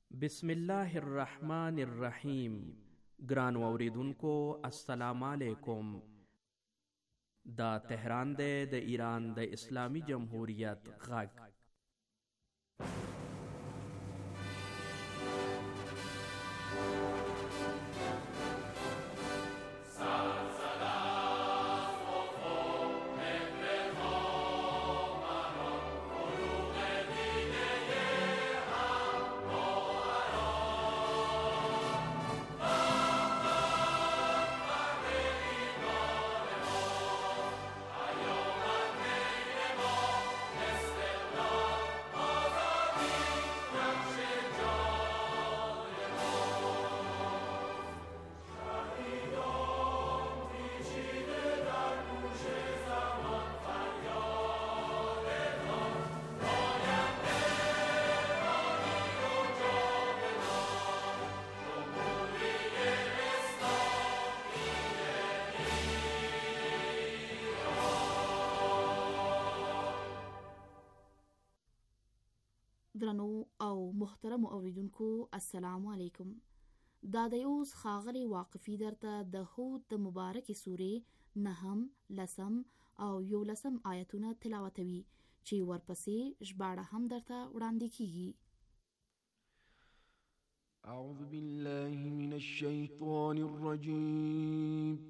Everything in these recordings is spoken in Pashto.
بسم الله الرحمن الرحیم. ګرانو اوریدونکو السلام علیکم. دا تهران دی د ایران د اسلامی جمهوریت غږ. درنو او محترم اوریدونکو السلام علیکم. دا د اوس خاغلی واقفی درته د هود د مبارک سورې 9 10 او 11 آیتونه تلاوتوي چې ورپسې ژباړه هم درته وړاندې کیږي. اعوذ بالله من الشیطان الرجیم.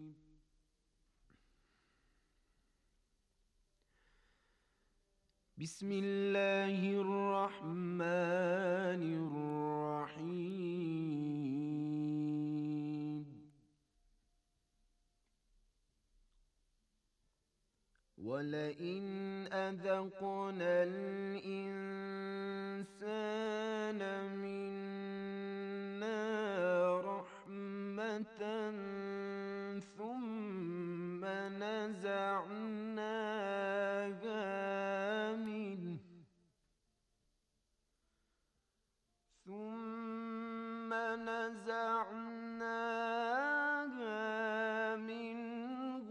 بسم الله الرحمن الرحيم. ولئن أذقنا الإنسان منا رحمة ثم نزعناها منه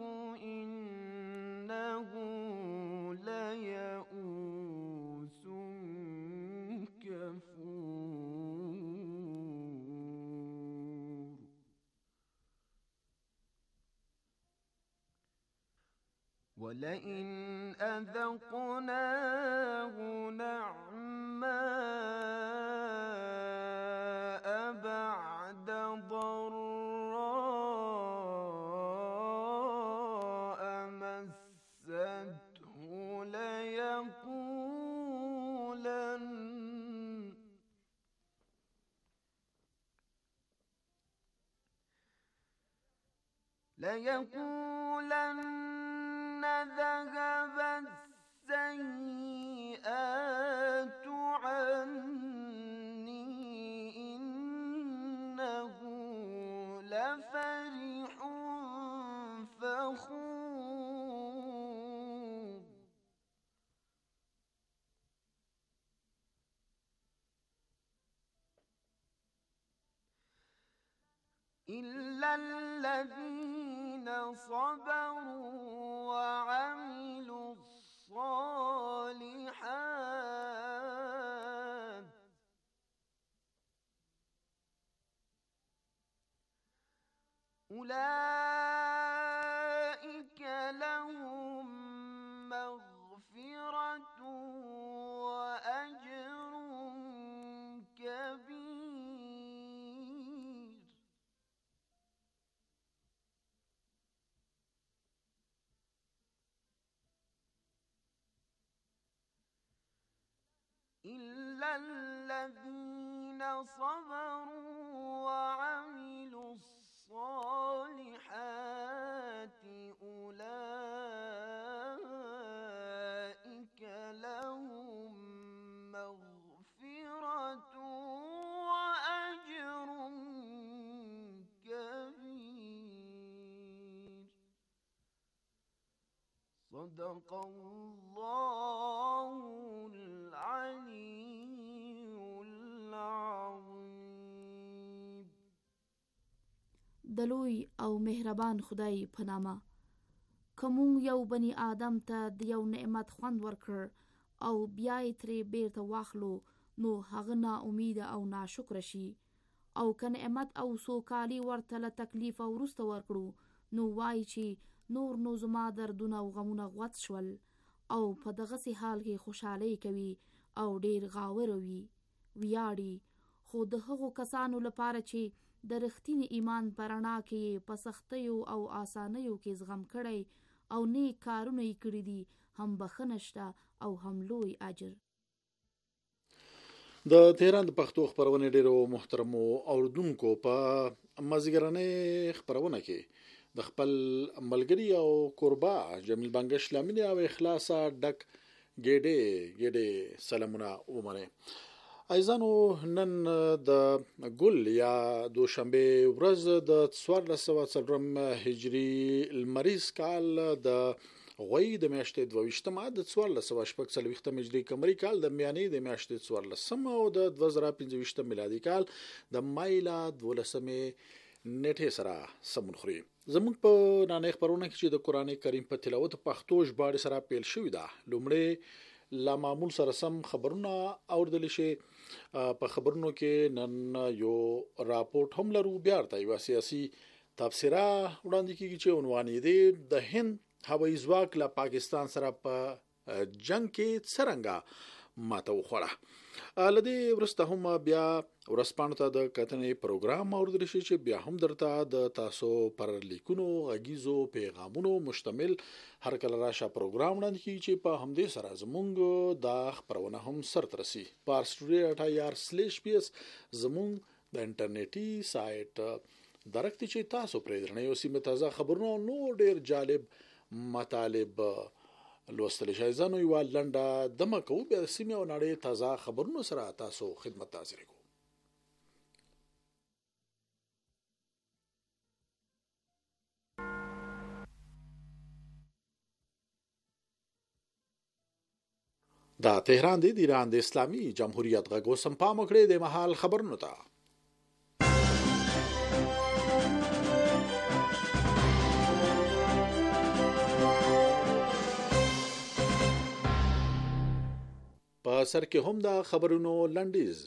إنه ليئوس كفور. ولئن أذقناه نعماء بعد ضراء مسته ليقولن ذهب السيئات عني إنه لفرح فخور. إلا الذين صبروا وعملوا الصالحات أولئك لهم مغفرة وأجر كبير. إلا الذين صبروا وعملوا الصالحات أولئك لهم مغفرة وأجر كبير. صدق الله العلي العظيم. دلوی او مهربان خدای په نامه. کوم یو بنی آدم ته د یو نعمت خوند ورکړ او بیا یې ترې بیرته واخلو، نو هغه نا امید او ناشکر شي، او که نعمت او سوکالي ورته له تکلیف او وروسته ورکړو نو وایي چې نور نو زما دردونه او غمونه غوڅ شول، او په دغسې حال کې خوشحالۍ کوي او ډیر غاوره وي ویاړي. خو د هغو کسانو لپاره چې د رښتیني ایمان په رڼا کې په سختیو او آسانیو کې زغم کړی او نیک کارونه یې کړي دي، هم بخښنه شته او هم لوی اجر. د تهران د پښتو خپرونې ډیرو محترمو اوردونکو په مازیګرنۍ خپرونه کې د خپل ملګری او قربا جمیل بنگش لامین او اخلاصا ډک ګډه سلامونه ومنه. ایزانو نن د ګل یا دوشنبه ورځ د 1404 هجری المریز کال د غوی د میاشتې 22 د 1440 هجری قمری کال د میانې د میاشتې 14 او د 2025 میلادي کال د مایلا 12 نیټه سره سمون خوري. زموږ په نانې خبرونه کې چې د قران کریم په تلاوت پښتو ژباړې سره پیل شوې ده، لومړی لا معمول سره سم خبرونه اوردل شي. په خبرونو کې نن یو راپورټ هم لرو، بیا ورته یو سیاسي تبصره وړاندې کیږي چې عنوان یې دی د هند هوایي ځواک له پاکستان سره په جنگ کې څرنګه ماته وخوړه. لدې ورسته هم بیا ورسپانو ته د کتنې پروګرام اوردل شي چې بیا هم درته د تاسو پر لیکونو غږیزو پیغامونو مشتمل هر کله راشه پروګرام وړاندې کیږي چې په همدې سره زمونږ د خبرونه هم سرترسي. parstoday.ir/ps زمونږ د انټرنیټي سایت درکتي چې تاسو پرې درنه یو سیمه تازه خبرونه نو ډیر جالب مطالب لوستل شي. ځانو یو لنډه دمه کوو بیا سیمه او نړۍ تازه خبرونو سره تاسو خدمت حاضر کوو. دا تهران دی د ایران د اسلامي جمهوریت غږ سم پام وکړئ د محل خبرونو ته. په سر کې هم دا خبرونو لنډیز.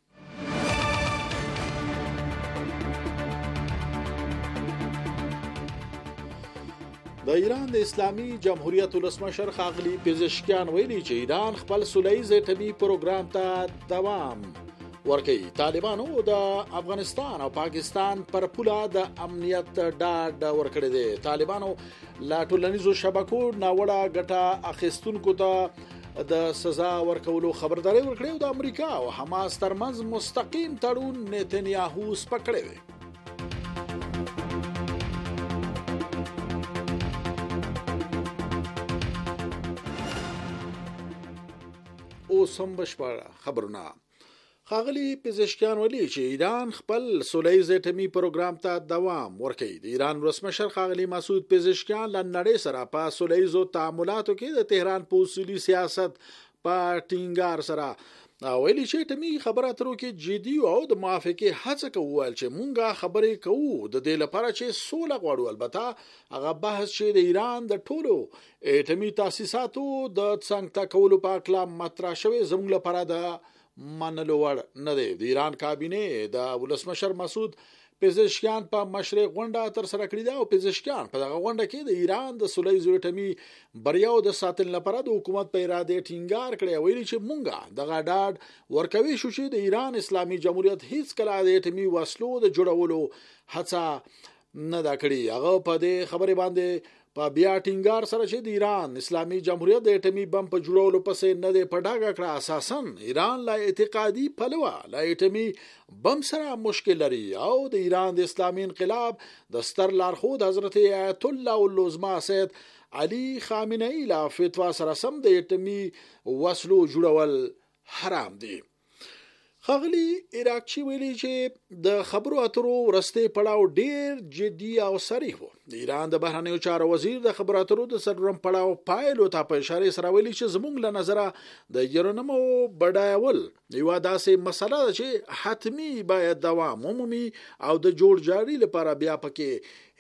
د ایران د اسلامي جمهوریت ولسمشر ښاغلي پزشکیان ویلي چې ایران خپل سولهییز اټومي پروګرام ته دوام ورکوي. طالبانو د افغانستان او پاکستان پر پوله د امنیت ډاډ ورکړی دی. طالبانو لا ټولنیزو شبکو ناوړه ګټه اخیستونکو ته د سزا ورکولو خبرداري ورکړې او د امریکا او حماس ترمنځ مستقیم تړون نتنیاهو سپکړی دی. اوس هم بشپړ خبرونه. ښاغلي پزشکیان ویلي چې ایران خپل سولهییز اټومي پروګرام ته دوام ورکوي. د ایران ولسمشر ښاغلي مسعود پزشکیان له نړۍ سره په سولهییزو تعاملاتو کې د تهران په اصولي سیاست په ټینګار سره ویلي چې اټومي خبرو اترو کې جدي او د موافقې هڅه کوي چې مونږه خبرې کوو د دې لپاره چې سوله غواړو. البته هغه بحث چې د ایران د ټولو اټومي تاسیساتو د څنګه کولو په اړه مطرح شوی زموږ لپاره د منلو وړ نه دی. د ایران کابینه د ولسمشر مسعود پزشکیان په مشرق غونډه تر سره کړې ده او پزشکیان په دغه غونډه کې د ایران د سولهییز اټومي بریاو د ساتنې لپاره د حکومت په اراده ټینګار کړی. ویلي چې مونږه دغه ډاډ ورکوي شو چې د ایران اسلامي جمهوریت هیڅ کله د اټومي وسلو د جوړولو هڅه نه دا کړې. هغه په دې خبرې باندې په بیا ټینګار سره چې د ایران اسلامي جمهوریت د اټومي بم په جوړولو پسې نه دی په ډاګه کړه. اساساً ایران لا اعتقادي پلوه لا اټومي بم سره مشکل لري او د ایران د اسلامي انقلاب د ستر لارښود حضرت آیت الله العظما سید علي خامنه‌ای لا فتوا سره سم د اټومي وسلو جوړول حرام دي. ښاغلي عراقچي ویلي چې د خبرو اترو ورسته پړاو ډیر جدي او صریح و. د ایران د بهرنیو چارو وزیر د خبرو اترو د سرورم پړاو پایلو ته په اشاره سره ویلي چې زموږ له نظره د یورانیمو بډایول یو داسې مسله ده چې حتمی باید دوام عمومي او د جوړجاړي لپاره بیا پکې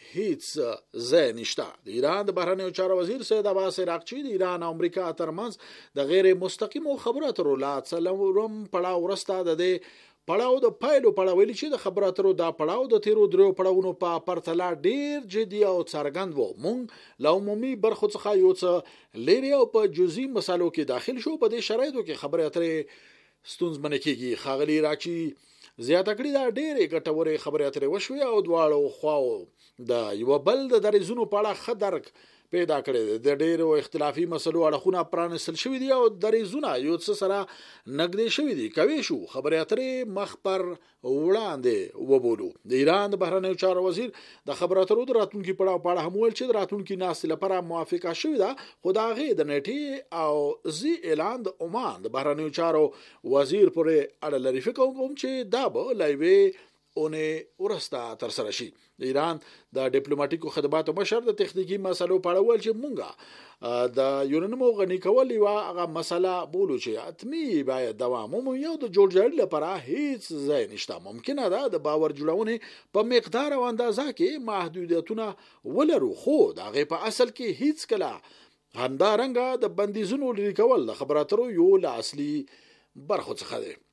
هیڅ ځای نشته. د ایران د بهرنیو چارو وزیر سید عباس عراقچی د ایران او امریکا ترمنځ د غیر مستقیمو خبرو اترو لا څلورم پړاو وروسته د پړاو د پایلو پړاو ویلي چې د خبرو اترو دا پړاو د تیرو دریو پړاوونو په پرتله ډیر جدي او څرګند وو. مونږ له عمومي برخو څخه یو څه لري او په جزئي مسالو کې داخل شو. په دې شرایطو کې خبرې اترې ستونزمنې کیږي. ښاغلي عراقچي زیاته کړې دا ډېرې ګټورې خبرې اترې وشوې او دواړو خواو د یو بل د دریځونو په اړه ښه درک پیدا کړی. د ډېرو اختلافي مسلو اړخونه پرانیستل شوي دي او دریځونه یو څه سره نږدې شوي دي. کوي شو خبرې اترې مخ پر وړاندې وبولو. د ایران د بهرنیو چارو وزیر د خبرو اترو د راتلونکي پړاو په اړه هم ویل چې د راتلونکي ناستې لپاره موافقه شوې ده، خو د هغې د نیټې او زی اعلان د عمان د بهرنیو چارو وزیر پورې اړه لري. فکر کوم چې دا به له یوې اونې وروسته ترسره شي. د ایران د ډیپلوماټیکو خدماتو مشر د تخنیکی مسلو په اړه ویل چې مونږه د یورانیم غني کول یو هغه مسله بولو چې حتمی باید دوام ومومي. د جوړجاړي لپاره هیڅ ځای نشته. ممکنه ده د باور جوړونې په مقدار او اندازه کې محدودیتونه ولرو، خو د هغې په اصل کې هیڅ کله همدارنګه د بندیزونو لرې کول د خبرو اترو یو له اصلي برخو څخه دی.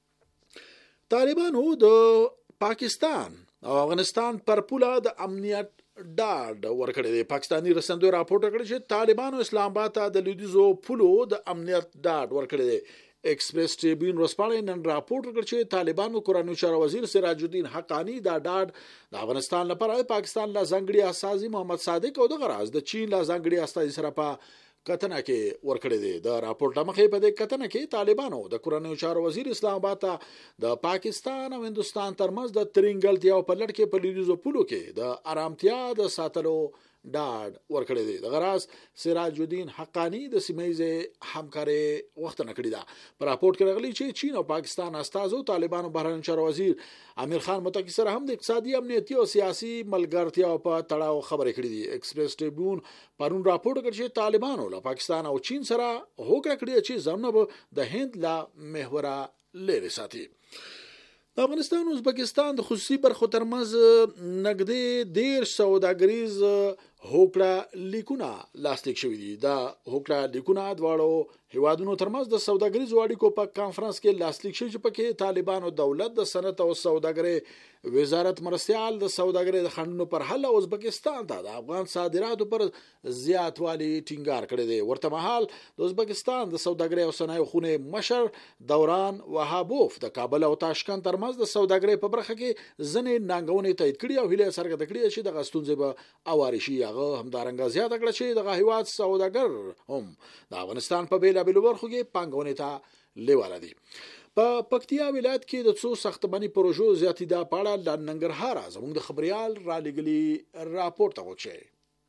طالبانو د پاکستان او افغانستان پر پوله د امنیت ډاډ ورکړی دی. پاکستانی رسنیو راپورټ کړی چې طالبانو اسلام آباد ته د لویدیځو پولو د امنیت ډاډ ورکړی دی. ایکسپریس ټریبیون ورځپاڼې نن راپورټ کړ چې طالبانو کورنیو چارو وزیر سراج الدین حقانی دا ډاډ د افغانستان لپاره پاکستان لا ځانګړي استازي محمد صادق او د غراز د چین لا ځانګړي استازي سره په کتنه کې ورکړی دی. د راپورټ مخې په دې کتنه کې طالبانو د کورنیو چارو وزیر اسلام آباد ته د پاکستان او هندستان ترمنځ د ترنګلتیا په لړ کې په لویدیځو پولو کې د آرامتیا د ساتلو ډاډ ورکړی دی. د غراز سراج الدین حقانی د سیمه‌ییزې همکارۍ غوښتنه کړې ده. په راپورټ کې راغلي چې چین او پاکستان استازو طالبانو بهرنیو چارو وزیر امیر خان متقی سره هم د اقتصادي، امنیتي او سیاسي ملګرتیا په تړاو خبرې کړې دي. ایکسپریس ټریبیون پرون راپورټ کړ چې طالبانو له پاکستان او چین سره هوکړه کړې چې ځانونه به د هند لا محوره لري ساتي. د افغانستان او ازبکستان د خصوصي برخو ترمنځ نږدې 10 سوداګریز هوکړه لیکونه لاسلیک شوي دي. دا هوکړه لیکونه دواړو هیوادونو ترمنځ د سوداګریزو اړیکو په کانفرنس کې لاسلیک شوي چې پکې طالبانو دولت د صنعت او سوداګرۍ وزارت مرستیال د سوداګرۍ د خنډونو پر حل او ازبکستان ته د افغان صادراتو پر زیاتوالي ټینګار کړی دی. ورته مهال د ازبکستان د سوداګرۍ او صنایعو خونې مشر دوران وهابوف د کابل او تاشکند ترمنځ د سوداګرۍ په برخه کې ځینې ننګونې تایید کړي او هیله څرګنده کړې چې دغه ستونزې به اوارې شي. هغه همدارنګه زیاته کړه چې دغه هیواد سوداګر هم د افغانستان په بیلابیلو برخو کې پانګونې ته لیواله دي. په پکتیا ولایت کې د څو ساختماني پروژو زیاتېدا په اړه له ننګرهاره زموږ د خبريال را لېږلي راپورټ وکړي.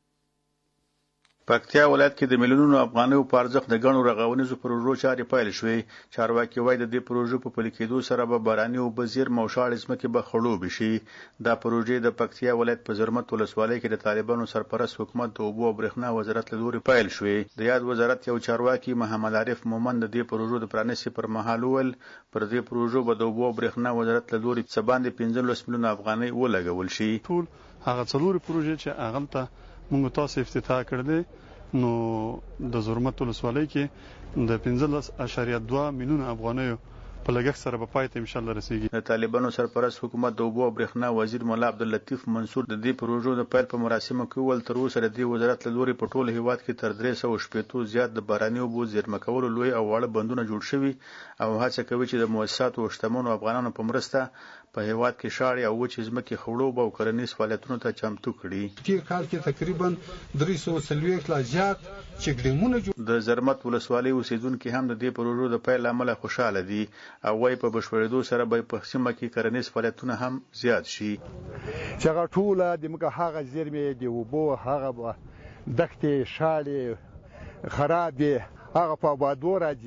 پکتیا ولایت کې د میلیونونو افغانیو په ارزښت د ګڼو رغونیزو پروژو چارې پیل شوې. چارواکي وایي د دې پروژو په پلي کېدو سره به باراني اوبه زیرمه او شاړې ځمکې به خړوبې شي. دا پروژې د پکتیا ولایت په زرمت ولسوالۍ کې د طالبانو سرپرست حکومت د اوبو او برېښنا وزارت له لوري پیل شوې. د یاد وزارت یو چارواکي محمد عارف مومند د دې پروژو د پرانیستې پر مهال وویل پر دې پروژو به د اوبو او برېښنا وزارت له لوري څه باندې 15 میلیونه افغانۍ ولګول شي. ټول هغه څلورې پروژې چې هغه ته موږ تاسو افتتاح کړ دي نو د زرمت ولسوالۍ کې د 15.2 میلیونه افغانیو په لګښت سره به پای ته ان شاء الله رسیږي. د طالبانو سرپرست حکومت د اوبو او برېښنا وزیر مولا عبداللطیف منصور د دې پروژو د پیل په مراسمو کې وویل تر اوسه د دې وزارت له لوري په ټول هیواد کې تر 380 زیات د باراني اوبو زیرمه کولو لوی او واړه بندونه جوړ شوي او هڅه کوي چې د مؤسساتو او شتمنو افغانانو په مرسته په هیواد کې شاړې او وچې ځمکې خړوب او کرنیز فعالیتونو ته چمتو کړي. په کال کې تقریبا 340 لا زیات چګډمونه د زرمت ولسوالۍ اوسیدونکو هم د دې پروژو د پیل عمله خوشاله دي او وايي په بشپړېدو سره به په سیمه کې کرنیز فعالیتونه هم زیات شي. چې هغه ټوله د موږ هغه زیرمې د اوبو هغه دښتې شاړې خرابې هغه په آبادو راځي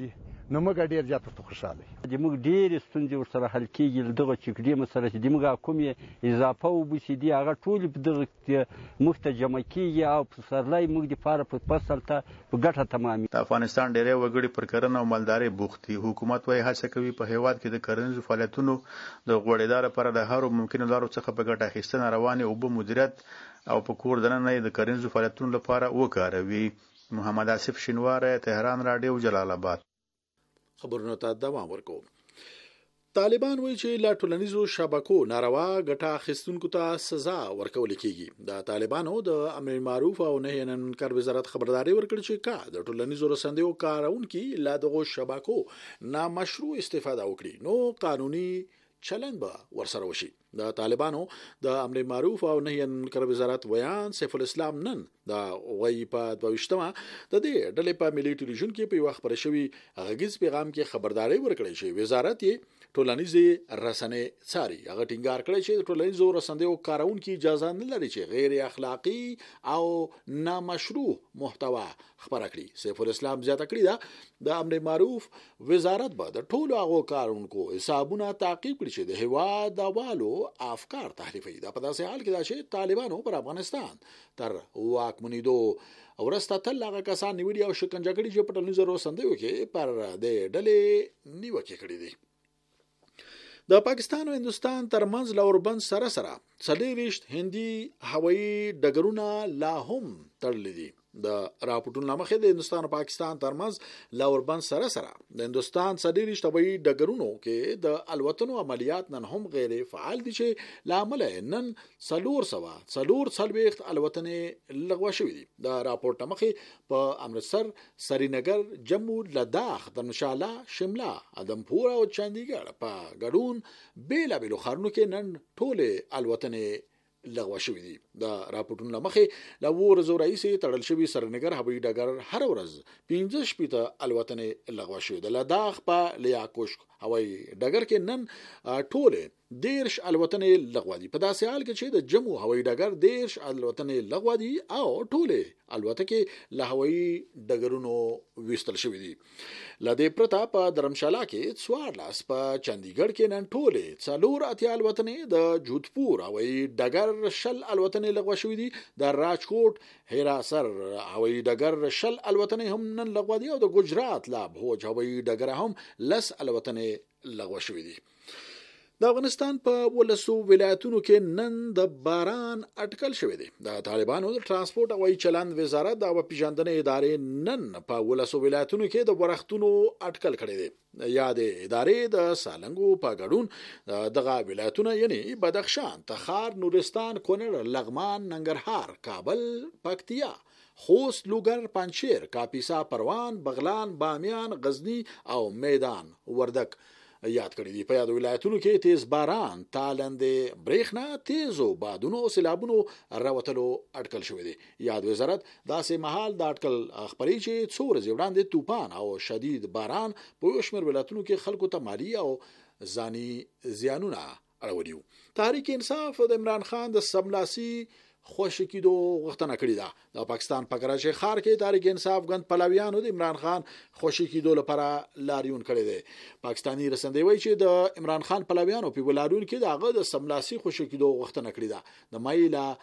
نو موږ ډېر زیات ورته خوشحاله یو. زموږ ډېرې ستونزې ورسره حل کېږي. دغه چک ډیم سره چې زموږ کومې اضافه اوبه چې دي هغه ټولې په دغه موږ ته جمع کېږي او پسرلی موږ دپاره په فصل ته په ګټه تمامي. د افغانستان ډېری وګړي پر کرنه او مالدارۍ بوخت دي. حکومت وايي هڅه کوي په هېواد کې د کرنیزو فعالیتونو د غوړېدا لپاره د هرو ممکنو لارو څخه په ګټه اخیستنه روانې اوبه مدیریت او په کور دننه یې د کرنیزو فعالیتونو لپاره وکاروي. محمد آصف شینواری، تهران رادیو، جلال آباد. خبرونه ته دوام ورکوم. طالبان وایي چې لا ټولنیزو شبکو ناروا ګټه اخیستونکو ته سزا ورکول کیږي. د طالبانو د امر معروف او نهي عن المنکر وزارت خبرداري ورکړه چې کا د ټولنیزو رسنیو کارونکو لا دغه شبکو نامشروع استفاده وکړي نو قانوني چلند به ورسره وشي. د طالبانو د امر معروف او نهي عن المنکر وزارت ویان سیف الاسلام نن د غوي په 22مه د دې ډلې په ملي ټلویزیون کې په وخت پر شوی غږیز پیغام کې خبرداري ورکړې چې وزارت یې ټولنیزي رسنۍ څاري. هغه ټینګار کړی چې د ټولنیزو رسنیو کارونکو اجازه نه لري چې غیر اخلاقی او نامشروع محتوا خبره کړي. سیف الاسلام زیاته کړی دا د امر معروف وزارت به د ټولو هغو کارونکو حسابونه تعقیب کړي چې د هیواد والو افکار تحریفوي. دا په داسې حال کې دا چې طالبانو پر افغانستان تر واکمنیدو ورسته تل هغه کسان نیولي او شکنجه کړي چې په ټولنیزو رسنیو کې پر د ډلې نیوکې کړي دي. د پاکستان او هندستان ترمنځ لوربند سره 40 هندي هوایي ډګرونه لا هم تړلي دي. د راپورټونو لمخې د هندستان او پاکستان ترمنځ لوربند سره د هندستان 40 هوایي ډګرونو کې د الوتنو عملیات نن هم غیر فعال دي چې لامل نن 440 الوتنې لغوه شوې دي. د راپورټ لمخې په امرتسر، سرینگر، جموں، لداخ، دھرمشالا، شمله، ادمپور او چندیګړ په ګډون بیلابیلو ښارونو کې نن ټولې الوتنې لغوه شوې دي. د راپورټونو لمخې له ورځو راهیسې تړل شوي سرینگر هوایي ډګر هر ورځ 15 الوتنې لغوه شوې. د لداخ په لیاکوشک هوایي ډګر کې نن ټولې 13 الوتنې لغوه دي. په داسې حال کې چې د جموں هوایي ډګر 13 الوتنې لغوه دي او ټولې الوتکې له هوایي ډګرونو ویستل شوې دي. لدې پرته په دھرمشالا کې 14، په چندیګړ کې نن ټولې 4 الوتنې، د جودپور هوایي ډګر 20 الوتنې لغوه شوې دي. د راجکوټ هراسر هوایي ډګر 20 الوتنې هم نن لغوه دي او د ګجرات لابهوج هوایي ډګر هم 10 الوتنې لغوه شوې دي. د افغانستان په 12 ولایتونو کې نن د باران اټکل شوی دی. د طالبانو د ترانسپورت او چلند وزارت د پیژندنې ادارې نن په 12 ولایتونو کې د ورښتونو اټکل کړی دی. یا د ادارې د سالنګو په ګډون دغه ولایتونه یعنی بدخشان، تخار، نورستان، کونړ، لغمان، ننګرهار، کابل، پکتیا، خوست، لوګر، پنجشیر، کاپیسا، پروان، بغلان، بامیان، غزنی او میدان وردک یاد کړی دي. په یاد ولایتونو کې تیز باران، تالندې برېښنا، تیزو بادونو او سیلابونو راوتلو اټکل شوی دی. یاد وزارت داسې مهال د اټکل خبري چې څو ورځې وړاندې طوفان او شدید باران په یو شمېر ولایتونو کې خلکو ته مالی او ځاني زیانونه اړولي. تحریک انصاف د عمران خان د سملاسي خوشی کېدو غوښتنه کړې ده. د پاکستان په کراچۍ ښار کې تحریک انصاف ګوند پلویانو د عمران خان خوشی کېدو لپاره لاریون کړی دی. پاکستانی رسنۍ وایي چې د عمران خان پلویانو په لاریون کې دغه د سملاسي خوشی کېدو غوښتنه کړې ده. د مای له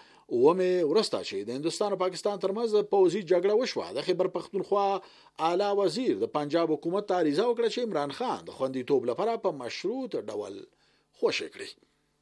9 ورسته چې د هندستان او پاکستان ترمنځ پوځي جګړه وشوه، د خیبر پختونخوا اعلی وزیر د پنجاب حکومت ته عریضه وکړه چې عمران خان د خوندیتوب لپاره په مشروط ډول خوشی کړي.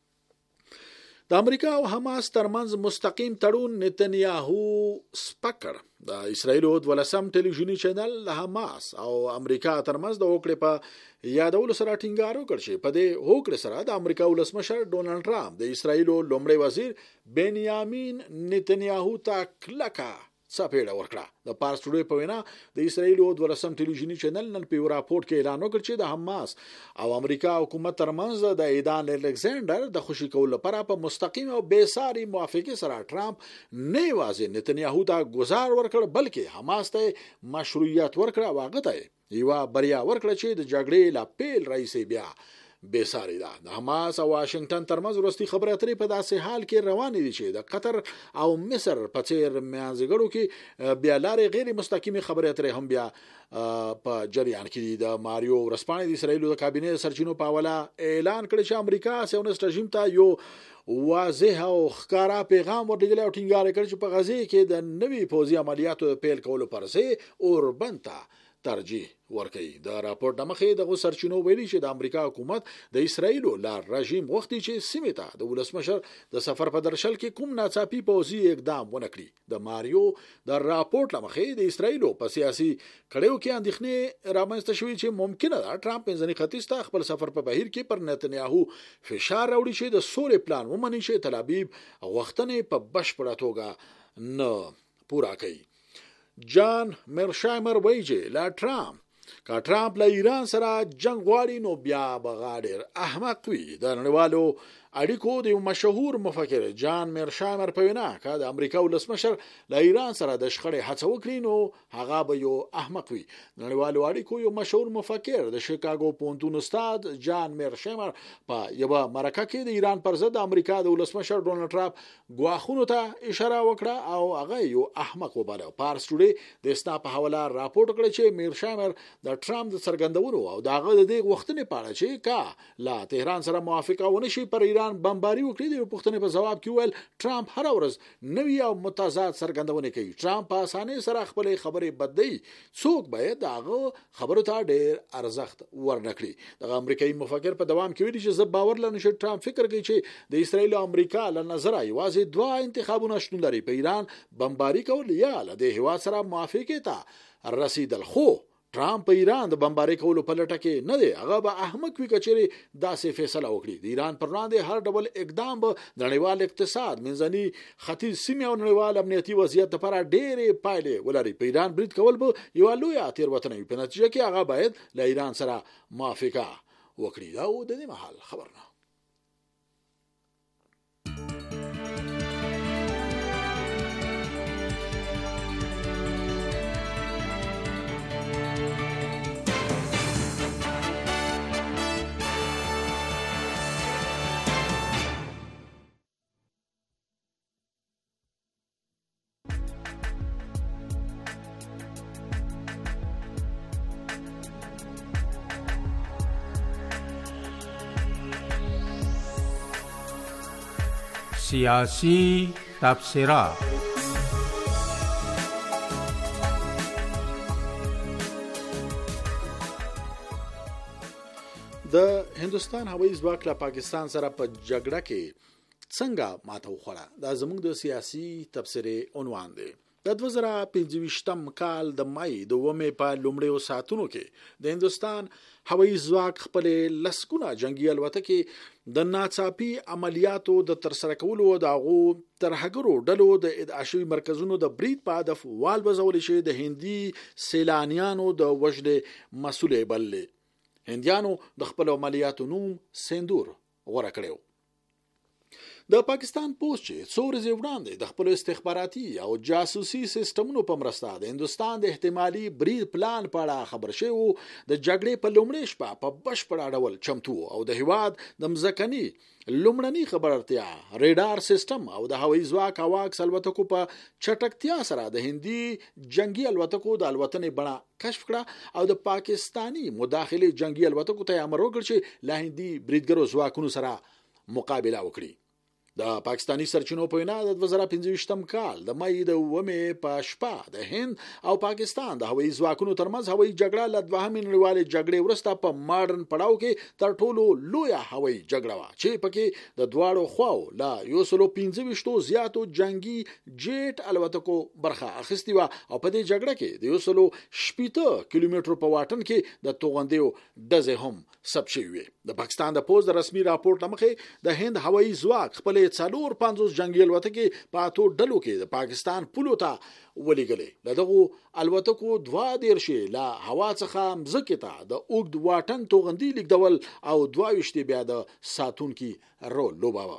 د امریکا او حماس ترمنځ مستقیم تړون نتنیاهو سپکړ. د اسرائیل 12 ټلویزیونی چینل له حماس او امریکا ترمنځ د وکړې په یادولو سره ټینګار وکړ چې په دې هوکړې سره د امریکا ولسمشر ډونالد ټرمپ د اسرائیل لومړی وزیر بنیامین نتنیاهو ته کلکه څپېړه ورکړه. د پارس ټوډے په وینا د اسرائیل 12 ټلویزیونی چینل نن په راپورټ کې اعلان وکړ چې د حماس او امریکا حکومت ترمنځ د ایدان الکساندر د خوشی کولو لپاره په مستقیم او بې ساري موافقه سره ټرمپ نه یوازې نتنیاهو ته گزار ورکړ بلکې حماس ته مشروعیت ورکړ او هغه ته یو بریا ورکړه چې د جګړې لا پیل رئیس بیا بېساري ده. د حماس او واشنگټن ترمنځ وروستي خبرې اترې په داسې حال کې روانې دي چې د قطر او مصر په څېر میانځګړو کې بیا لارې غیر مستقیمې خبرې اترې هم بیا په جریان کې دي. د ماریو ورسپانې د اسرائیل د کابینې سرچینو په حواله اعلان کړی چې امریکا سیونست رژیم ته یو واضح او ښکارا پیغام ورلېږلی او ټینګار کړی چې په غزې کې د نوي پوځي عملیاتو پیل کولو پر ځای اوربند ته ترجیح ورکړي. د راپور د مخې دغه سرچینو ویلي چې د امریکا حکومت د اسرائیل له رژیم غوښتي چې سیمې ته د ولسمشر د سفر په درشل کې کوم ناڅاپي پوځي اقدام ونه کړي. د ماریو د راپور له مخې د اسرائیل په سیاسي کړیو کې اندېښنې رامنځته شوې چې ممکنه ده ټرامپ منځني ختیځ ته خپل سفر په بهیر کې پر نتنیاهو فشار راوړي چې د سولې پلان ومني چې تل ابیب غوښتنې په بشپړه توګه نه پوره کوي. جان مرشایمر وایي چې لا ټرامپ له ایران سره جنگ غواړي نو بیا به ډېر احمق وي. د نړیوالو اړیکو د یو مشهور مفکر جان مرشایمر په وینا که د امریکا ولسمشر له ایران سره د شخړې هڅه وکړي نو هغه به یو احمق وي. د نړیوالو اړیکو یو مشهور مفکر د شیکاګو پوهنتون استاد جان مرشایمر په یوه مرکه کې د ایران پر ضد د امریکا د ولسمشر ډونالډ ټرامپ ګواښونو ته اشاره وکړه او هغه یو احمق وباله. پارس ټوډې د اسنا په حواله راپورټ کړی چې مرشایمر د ټرامپ د څرګندونو او د هغه د دې غوښتنې په اړه چې کا لا تهران سره موافقه ونه شي پر ایران بمباري وکړي. د پوښتنې په ځواب کې ویل ټرامپ هر ورځ نوي او متضاد څرګندونې کوي. ټرامپ په اسانۍ سره خپل خبرې بدلوي. څوک باید دغه خبرو ته ډېر ارزښت ورنکړي. دغه امریکایي مفکر په دوام کې ویلي چې زه باور لرم چې ټرامپ فکر کوي چې د اسرائیل او امریکا له نظره یوازې دوه انتخابونه شتون لري: په ایران بمباري کول یا له دې هیواد سره موافقې ته رسیدل. خو ټرامپ په ایران د بمباري کولو په لټه کې نه دی. هغه به احمق وي که چیرې داسې فیصله وکړي. د ایران پر وړاندې هر ډول اقدام به د نړیوال اقتصاد، منځني ختیځ سیمې او نړیوال امنیتي وضعیت لپاره ډېرې پایلې ولري. په ایران برید کول به یوه لویه تېروتنه وي. په نتیجه کې هغه باید له ایران سره موافقه وکړي. دا و د دې مهال خبرونه. سیاسی تبصره. د هندوستان هوایي ځواک له پاکستان سره په جګړه کې څنګه ماته وخوړه؟ دا زموږ د سیاسي تبصرې عنوان دی. د 2025 کال د مای د 2 په لومړیو ساعتونو کې د هندوستان هوایي ځواک خپل لسګونه جنگي الوتکې د ناڅاپي عملیاتو د ترسره کولو او دغه ترهګرو ډلو د ادعاشوي مرکزونو د برید په هدف وال بزول شي د هندي سیلانیانو د وژلې مسولې بللې. هندیانو د خپل عملیاتو نوم سندور غوړه کړو. د پاکستان پوسټ چې څو ورځې وړاندې د خپل استخباراتي او جاسوسي سیستمونو په مرسته د هندوستان د احتمالي برید پلان په اړه خبر شوی د جګړې په لومړۍ شپه په بشپړ ډول چمتو او د هیواد د مځکني لومړني خبرتیا ریډار سیستم او د هوایي ځواک اواکس الوتکو په چټکتیا سره د هندي جنگي الوتکو د الوتنې بڼه کشف کړه او د پاکستانی مداخله جنگي الوتکو ته امر وکړ چې له هندي بریدګرو ځواکونو سره مقابله وکړي. د پاکستانی سرچینو په وینا د 2025 کال د مای د 2 په شپه د هند او پاکستان د هوایي ځواکونو ترمنځ هوایي جګړه له دوهمې نړیوالې جګړې وروسته په ماډرن پړاو کې تر ټولو لویه هوایي جګړه وه چې پکې د دواړو خواو له 125 زیاتو جنگي جیټ الوتکو برخه اخیستې وه او په دې جګړه کې د 160 کیلومترو په واټن کې د توغندیو ډزې هم ثبت شوې وې. د پاکستان د پوز د رسمي راپورټ لمخې د هند هوایي ځواک خپل 450 جنگي الوتکې په اتو ډلو کې د پاکستان پولو ته ولېږلې. له دغو الوتکو 22 له هوا څخه مځکې ته د اوږد واټن توغندي لیږدول او 22 بیا د ساتونکي رول لوباوه.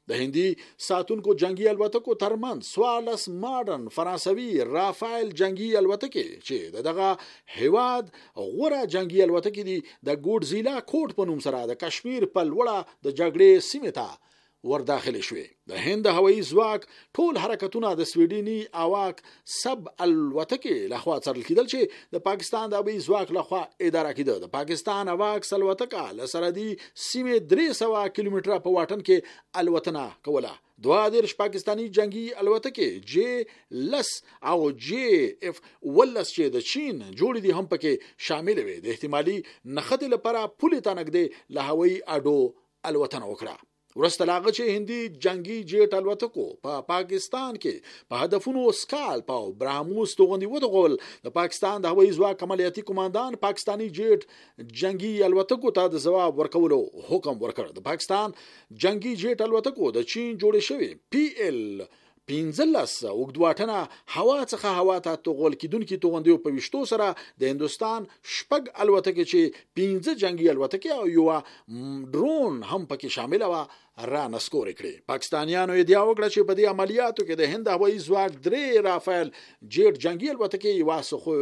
د هندي ساتونکو جنگي الوتکو ترمنځ 14 ماډرن فرانسوي رافایل جنگي الوتکې چې دغه هیواد غوره جنگي الوتکې دي د ګوډزیلا کوټ په نوم سره د کشمیر په لوړه د جګړې سیمه ته ورداخل شوې. د هند هوایي ځواک ټول حرکتونه د سویډني اواک سب الوتکې لخوا څارل کېدل چې د پاکستان د هوایي ځواک لخوا اداره کېده. د پاکستان اواک الوتکه له سرحدي سیمې 300 کیلومتره په واټن کې الوتنه کوله. 22 پاکستانی جنگي الوتکې J-10 او J-F-11 چې د چین جوړې دي هم پکې شامل وي. د احتمالي نښتې لپاره پولې ته نږدې له هوایي اډو الوتنه وکړه. ورسته لاغه چې هندي جنگي جیټ الوتکو په پاکستان کې په هدفونو سکالپ او براموس توغندي ودغول. د پاکستان د هوایي ځواک عملیاتي قوماندان پاکستانی جیټ جنگي الوتکو ته د جواب ورکولو حکم ورکړ. د پاکستان جنگي جیټ الوتکو د چین جوړې شوی PL 15 وګدواټنه هوا څخه هوا ته توغول کیدونکو توغندیو په وشتو سره د هندستان شپږ الوتکې چې 15 جنگي الوتکې او یو ډرون هم پکې شامل و را نسکور کړي. پاکستانیانو ادعا وکړه چې په دې عملیاتو کې د هند هوایي ځواک 3 رافایل جیټ جنگي الوتکې یو سخو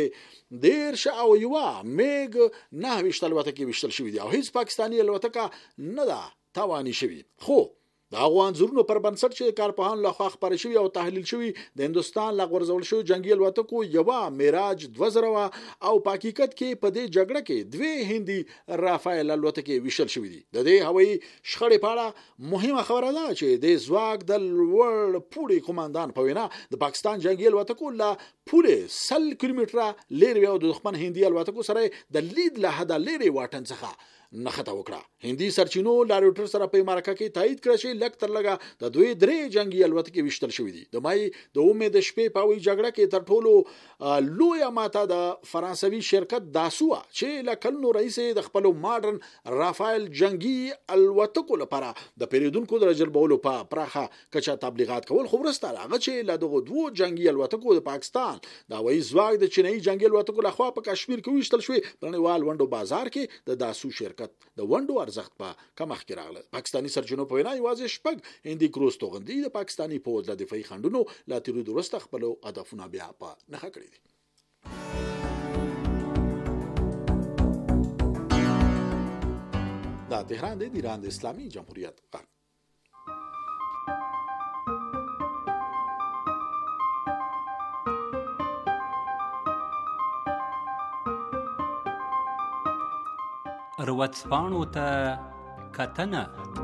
3 او یو میګ 9 الوتکې وشتل شوې دي او هیڅ پاکستانی الوتکه نه ده توانی شوی. خو د افغان زورونو پر بنسټ چې کارپوهان لخوا خبرې شوی او تحلیل شوی د هندستان لغورځول شو جنگي الوتکو یو میراج 2000 او په حقیقت کې په دې جګړه کې دوه هندي رافایل الوتکې وشل شوی دي. د دې هوایي شخړې په اړه مهمه خبره ده چې د ځواک د لوړ پوړي قوماندان په وینا د پاکستان جنگي الوتکو لا پوره 100 کیلومتره لري او د دښمن هندي الوتکو سره د لید له حد لري واټن څخه نخته وکړه. هندي سرچینو لاروټر سره په امریکا کې تایید کړ چې لک تر لګه د دوی 3 جنگي الوتکې وشتل شوې دي. د مای د امید شپې په وی جګړه کې تر ټولو لوی ماته د فرانسوي شرکت داسو چې لکلنو رئیس د خپل ماډرن رافایل جنگي الوتکو لپاره د پیریدونکو د جلبولو په پراخه کچا تبلیغات کول. خو ورسته هغه چې له دغه دوه جنگي الوتکو د پاکستان د هوایي ځواک د چینایي جنگي الوتکو لخوا په کشمیر کې وشتل شوې په نړیوال ونډو بازار کې د داسو شرکت د ونډو ارزښت په کمښت کې راغله. پاکستانی سرچینو په وینا یوازې شپږ هندي کروز توغندي د پاکستانی پوځ د دفاعي خنډونو لا تیرو درسته خپل هدفونه بیا په نخښه کړی دي. دا تهران د ایران د اسلامي جمهوریت غږ. ورځپاڼو ته کتنه.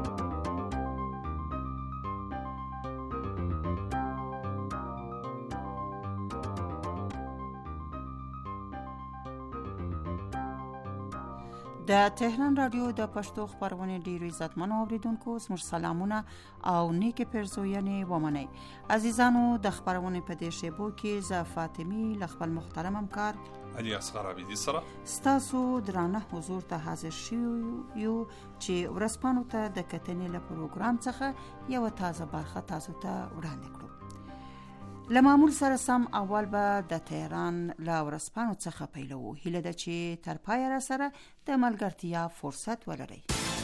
د تهران رادیو د پښتو خبرونه ډیرو عزتمنو اوریدونکو زموږ سلامونه او نیک پرزوینې ومنئ. عزیزانو د خبرونه په دې شیبو کې ز فاطمی ل خپل محترم همکار علي اصغر عبیدی سره ستاسو درانه حضور ته حاضر شوو یو چې ورځپاڼو ته د کتنې له پروګرام څخه یو تازه برخه تاسو ته وړاندې کړو. لمامول سره سم اول به د تهران له ورځپاڼو څخه پیلوو. هیله ده چې تر پایه را سره د ملګرتیا فرصت ولرئ.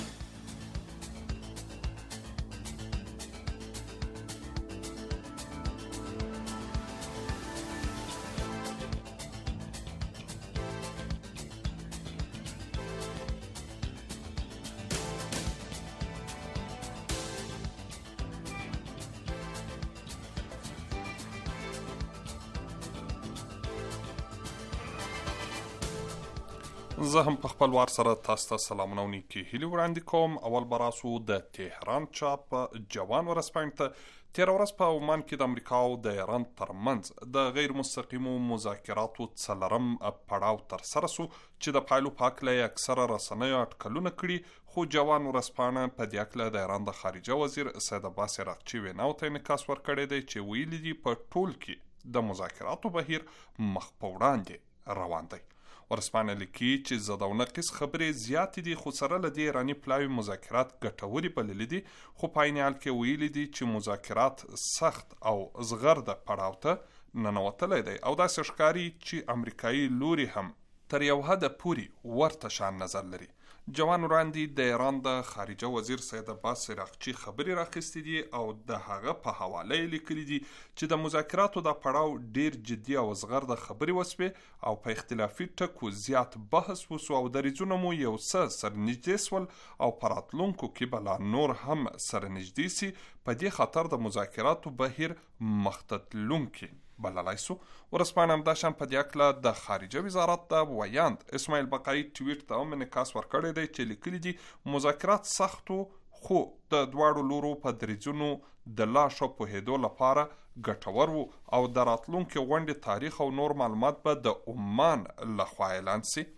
زه هم په خپل وار سره تاسو ته سلامونه او نیکې هیلې وړاندې کوم. اول به راسو د تهران چاپ جوان ورځپاڼې ته. تېره ورځ په عمان کې د امریکا او د ایران ترمنځ د غیر مستقیمو مذاکراتو څلورم پړاو ترسره سو چې د پایلو په هکله یې اکثره رسنیو اټکلونه کړي. خو جوان ورځپاڼه په دې هکله د ایران د خارجه وزیر سید عباس عراقچي ویناو ته انعکاس ورکړی دی چې ویلي دي په ټول کې د مذاکراتو بهیر مخ په وړاندې روان دی. ورځپاڼه لیکي چې زد او نقیص خبرې زیاتې دي خو سره له دې ایراني پلاوي مذاکرات ګټوري بللي دي. خو په عین حال کې ویلي دي چې مذاکرات سخت او زغرده پړاو ته ننوتلی دی او داسې ښکاري چې امریکایي لوري هم تر یو حده پورې ورته شان نظر لري. جوان وړاندې د ایران د خارجه وزیر سید عباس عراقچي خبرې راخیستې دي او د هغه په حواله یې لیکلي دي چې د مذاکراتو د پړاو ډیر جدي او زغرده خبرې وسوې او په اختلافي ټکو زیات بحث وسو او دریځونه مو یو څه سره نږدې سول او په راتلونکو کې به لا نور هم سره نږدې سي. په دې خاطر د مذاکراتو بهیر مخته تلونکی بللای سو. ورسپانه همداشان په دې اړه د خارجه وزارت د ویاند اسماعیل بقایي ټویټ ته هم انعکاس ورکړی دی چې لیکلي دي مذاکرات سختو خو د دواړو لورو په دریځونو د لا ښه پوهېدو لپاره ګټور وو او د راتلونکي غونډې تاریخ او نور معلومات به د عمان لخوا اعلان سي.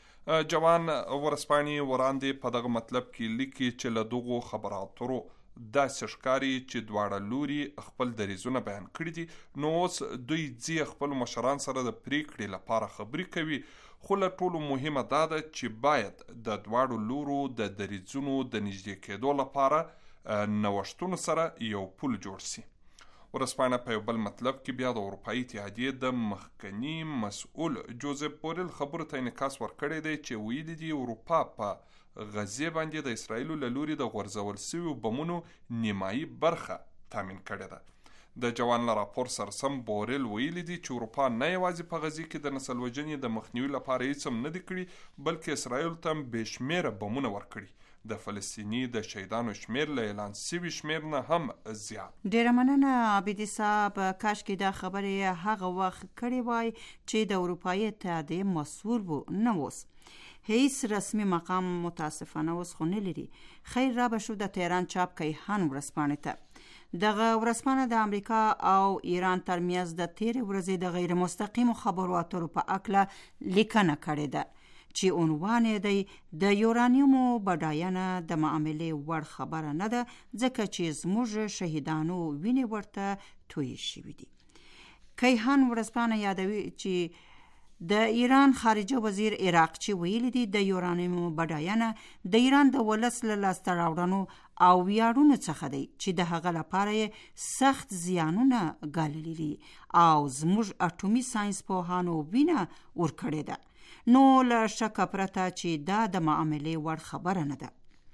جوان ورسپاني وړاندې په دغه مطلب کې لیکي چې له دغو خبرو اترو داسې ښکاري چې دواړه لوري خپل دریځونه بیان کړي دي، نو اوس دوی ځي خپل مشران سره د پریکړې لپاره خبرې کوي. خو له ټولو مهمه دا ده چې باید د دواړو لورو د دریځونو د نږدې کېدو لپاره نوښتونو سره یو پل جوړ سي. ورسپانه په یو بل مطلب کې بیا د اروپایي اتحادیې د مخکني مسؤل جوزف بورل خبرو ته انعکاس ورکړی دی چې ویلي دي اروپا په غزې باندې د اسرائیلو له لوري د غورځول سویو بمونو نیمایي برخه تامین کړې ده. د جوان له راپور سره سم بورل ویلي دي چې اروپا نه یوازې په غزې کې د نسل وژنې د مخنیوي لپاره هیڅ هم نه دي کړي بلکې اسرائیلو ته هم بې شمېره بمونه ورکړي. د فلسطیني د شهیدانو شمیر له اعلان سوي شمیر نه هم زیات. ډیره مننه عابدي صاحب. کاش کې دا خبرې هغه وخت کړې وای چې د اروپایي اتحادیې مسؤل وو، نه اوس هیڅ رسمي مقام متاسفانه اوس خو نه لري. خیر را به شو د تهران چاپ کیهان ورځپاڼې ته. دغه ورځپاڼه د امریکا او ایران ترمنځ د تیرې ورځې د غیر مستقیمو خبرو اترو په اړه لیکنه کړې ده چې عنوان یې دی د یورانیومو بډاینه د معاملې وړ خبره نه ده ځکه چې زموږ شهیدانو وینې ورته تویې شوي دي. کیهان ورځپاڼه یادوي چې د ایران خارجه وزیر عراقچي ویلي دي د یورانیوم بډاینه د ایران د ولس له لاسته راوړنو او ویاړونو څخه دی چې د هغه لپاره سخت زیانونه ګاللي دي او زموږ اټومي ساينس پوهانو وینه ورکړې ده. نو له شکه پرته چې دا د معاملې وړ خبره نه ده.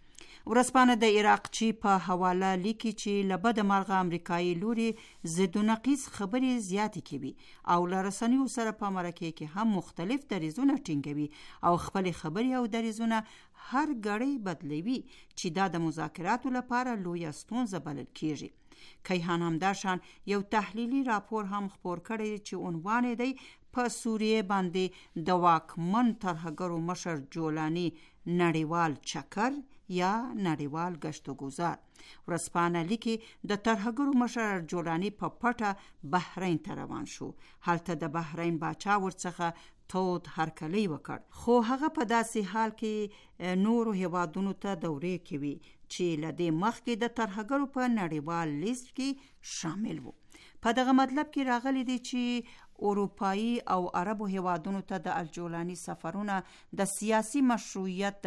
ورځپاڼه د عراقچي په حواله لیکي چې له بده مرغه امریکایي لوري ضد و نقیض خبرې زیاتې کوي او له رسنیو سره په مرکه کې هم مختلف دریځونه ټینګوي او خپل خبرې او دریځونه هر غړی بدلوي چې دا د مذاکراتو لپاره لویه ستونزه بلل کیږي. کیهان همداشان یو تحلیلي راپور هم خپور کړی چې عنوان دی په سوریه باندې د واکمن ترهګرو مشر جولانی نړیوال چکر یا نړیوال گشت و گذار. ورځپاڼه لیکي د ترهګرو مشر جولانی په پټه بحرین ته روان شو. هلته د بحرین باچا ورڅخه تود هرکلی وکړ خو هغه په داسې حال کې نورو هیوادونو ته دورې کوي چې لدې مخکې د ترهګرو په نړیوال لیست کې شامل وو. په دغه مطلب کې راغلی دی چې اروپایي او عربو هیوادونو ته د الجولانی سفرونه د سیاسي مشروعیت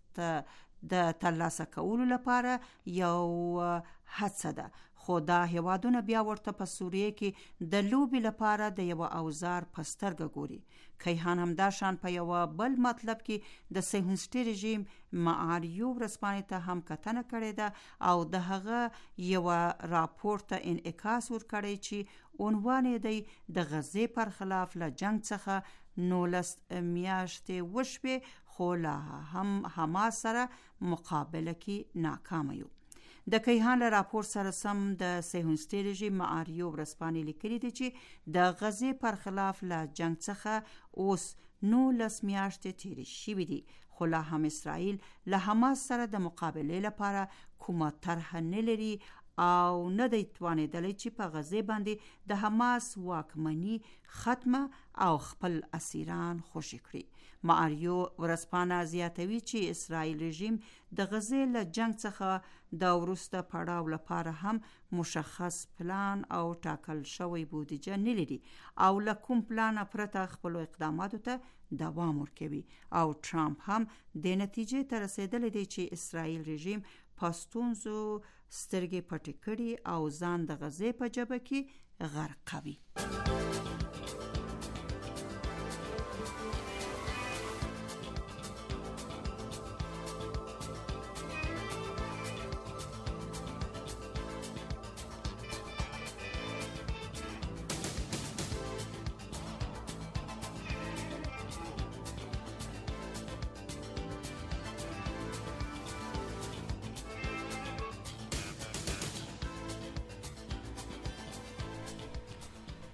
د ترلاسه کولو لپاره یو هڅه ده، خو دا هیوادونه بیا ورته په سوریه کې د لوبي لپاره د یو اوزار په سترګه ګوري. کیهان همداشان په یو بل مطلب کې د صهیونیستي رژیم معاریو ورځپاڼې ته هم کتنه کړې ده او د هغه یو راپور ته انعکاس ورکړی چې عنوان یې دی د غزې پر خلاف له جنگ څخه 19 میاشتې وشوې خو لا هم حماس سره مقابله کې ناکام یو. د کیهان له راپور سره سم د صهیونیستي رژیم معاریو ورځپاڼې لیکلي دي چې د غزې پر خلاف له جنگ څخه اوس 19 میاشتې تیرې شوې دي خو لا هم اسرائیل له حماس سره د مقابلې لپاره کومه طرحه نه لري او نه دی توانېدلی چې په غزې باندې د حماس واکمني ختمه او خپل اسیران خوشي کړي. معاریو ورځپاڼه زیاتوي چې اسرائیل رژیم د غزې له جنگ څخه د وروسته پړاو لپاره هم مشخص پلان او ټاکل شوی بودیجه نه لري او له کوم پلان پرته خپل اقداماتو ته دوام ورکوي او ټرامپ هم د نتیجې ته رسیدلی دی چې اسرائیل رژیم په ستونزو سترګې پټې کړي او ځان د غزې په جبهه کې غرقوي.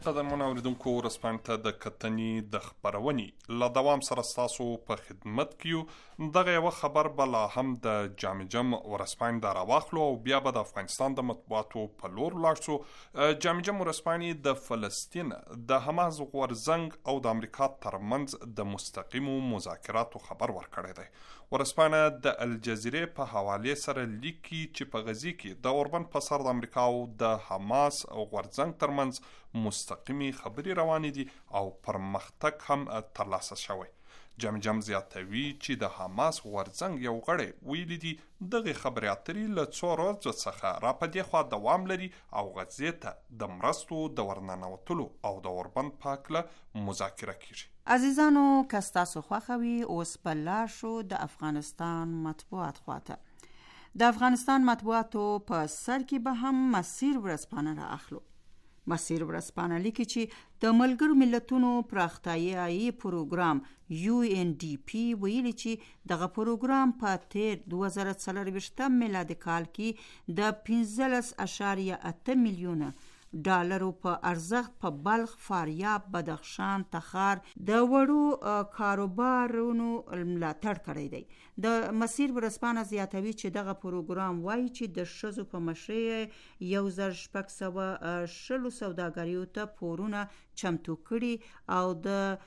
قدرمن اوریدونکو ورځپاڼې ته د کتنې د خپرونې له دوام سره ستاسو په خدمت کې یو. دغه یوه خبر به لا هم د جام جم ورځپاڼې د راواخلو او بیا به د افغانستان د مطبوعاتو په لور ولاړ شو. جام جم ورځپاڼې د فلسطین د حماس غورځنګ او د امریکا ترمنځ د مستقیمو مذاکراتو خبر ورکړی دی. ورځپاڼه د الجزیرې په حوالې سره لیکي چې په غزې کې د اوربند په سر د امریکا او د حماس غورځنګ ترمنځ مستقیمي خبرې روانې دي او پرمختګ هم ترلاسه شوی. جام جم زیاتوي چې د حماس غورځنګ یو غړی ویلي دي دغه خبرې اترې له څو ورځو څخه را په دې خوا دوام لري او غزې ته د مرستو د ورننوتلو او د اوربند په هکله مذاکره کیږي. عزیزانو که ستاسو خوښه وي اوس په لار شو د افغانستان مطبوعات خواته. د افغانستان مطبوعاتو په سر کې به هم مسیر ورځپاڼه را اخلو. مسیر ورځپاڼه لیکي چې د ملګرو ملتونو پراختیایي پروګرام UNDP ویلي چې دغه پروګرام په تیر 2024 میلادي کال کې د 15.8 میلیونه ډالرو په ارزښت په بلخ، فاریاب، بدخشان، تخار د وړو کاروبارونو ملاتړ کړی دی. د مسیر ورځپاڼه زیاتوي چې دغه پروګرام وایي چې د ښځو په مشرۍ 1600 سوداګریو ته پورونه چمتو کړي او د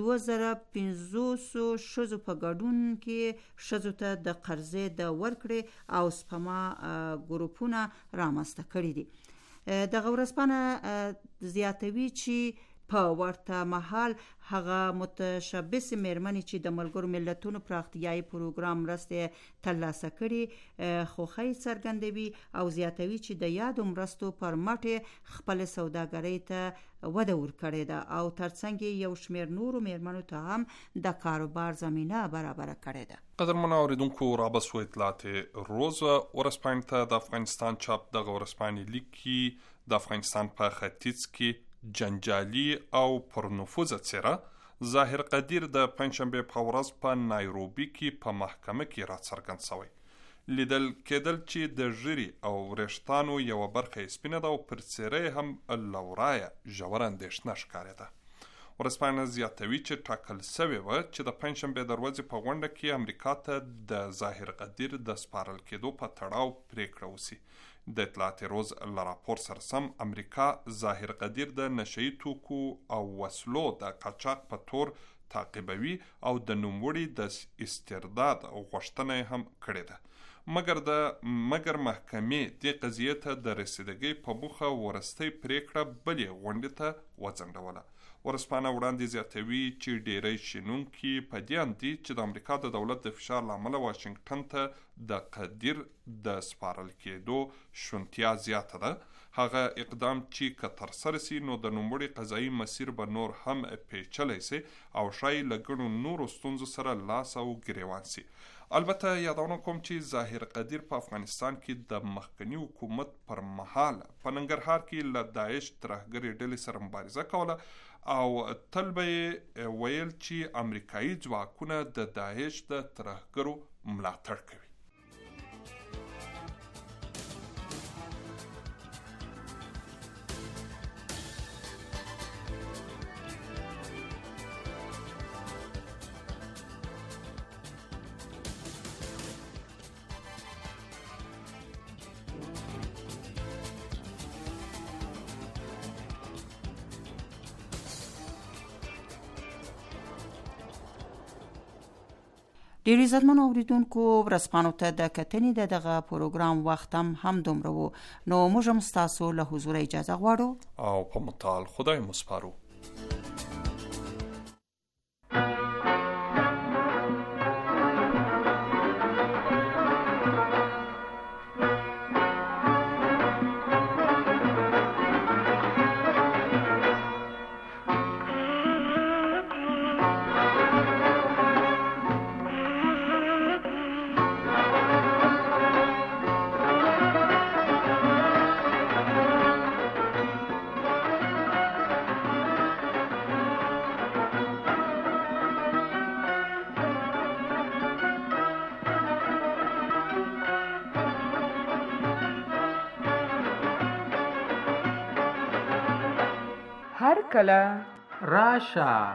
2500 ښځو په ګډون کې ښځو ته د قرضې د ورکړې او سپما ګروپونه رامنځته کړي دي. دغه ورځپاڼه زیاتوي چې په ورته مهال هغه متشبث میرمنې چې د ملګرو ملتونو پراختیایي پروګرام مرستې ترلاسه کړي خوښۍ څرګندوي او زیاتوي چې د یادو مرستو پر مټ خپل سوداګرۍ ته وده ورکړې ده او ترڅنګ یو شمېر نورو میرمنو ته هم د کاروبار زمینه برابره کړې ده. قدرمن اوریدونکو را به سو اطلاعات روز ورځپاڼې ته د افغانستان چاپ دغه ورځپاڼې لیکي د افغانستان په ختیځ کې جنجالي او پرنفوذه څیره ظاهر قدیر د پنجشنبه په ورځ په نایروبي کې په محکمه کې راڅرګند شوی. لیدل کېدل چې د ژیري او وریښتانو یوه برخه یې سپینه ده او پر څیره هم له ورایه ژوره اندېښنه ښکارېده. ورځپاڼه زیاتوي چې ټاکل سوې وه چې د پنجشنبې د ورځې په غونډه کې امریکا ته د ظاهر قدیر د سپارل کېدو په تړاو پریکړه وشي. د اطلاعات روز له راپور سره سم امریکا ظاهر قدیر د نشهیي توکو او وسلو د قاچاق په تور تعقیبوي او د نوموړي د استرداد غوښتنه هم کړې ده. مګر محکمې دې قضیې ته د رسیدګۍ په موخه ورستۍ پریکړه بلې غونډې ته وځنډوله. ورځپاڼه وړاندې زیاتوي چې ډیری شنونکي په دې اند دي چې د امریکا د دولت د فشار له امله واشنګټن ته د قدیر د سپارل کېدو شونتیا زیاته ده. هغه اقدام چې که ترسره سي نو د نوموړي قضایي مسیر به نور هم پیچلی سي او ښایي له ګڼو نورو ستونزو سره لاس او ګریوان سي. البته یادونه کوم چې ظاهر قدیر په افغانستان کې د مخکني حکومت پر مهال په ننګرهار کې له داعش ترهګرې ډلې سره مبارزه کوله او تل به یې ویل چې امریکایي ځواکونه د داعش د ترهګرو ملاتړ کوي. ډیر عزتمنو اوریدونکو ورځپاڼو ته د کتنې د دغه پروګرام وخت هم دومره و نو موږ هم ستاسو له حضور اجازه غواړو او په متعال خدای مو سپارو. هر کله راشه.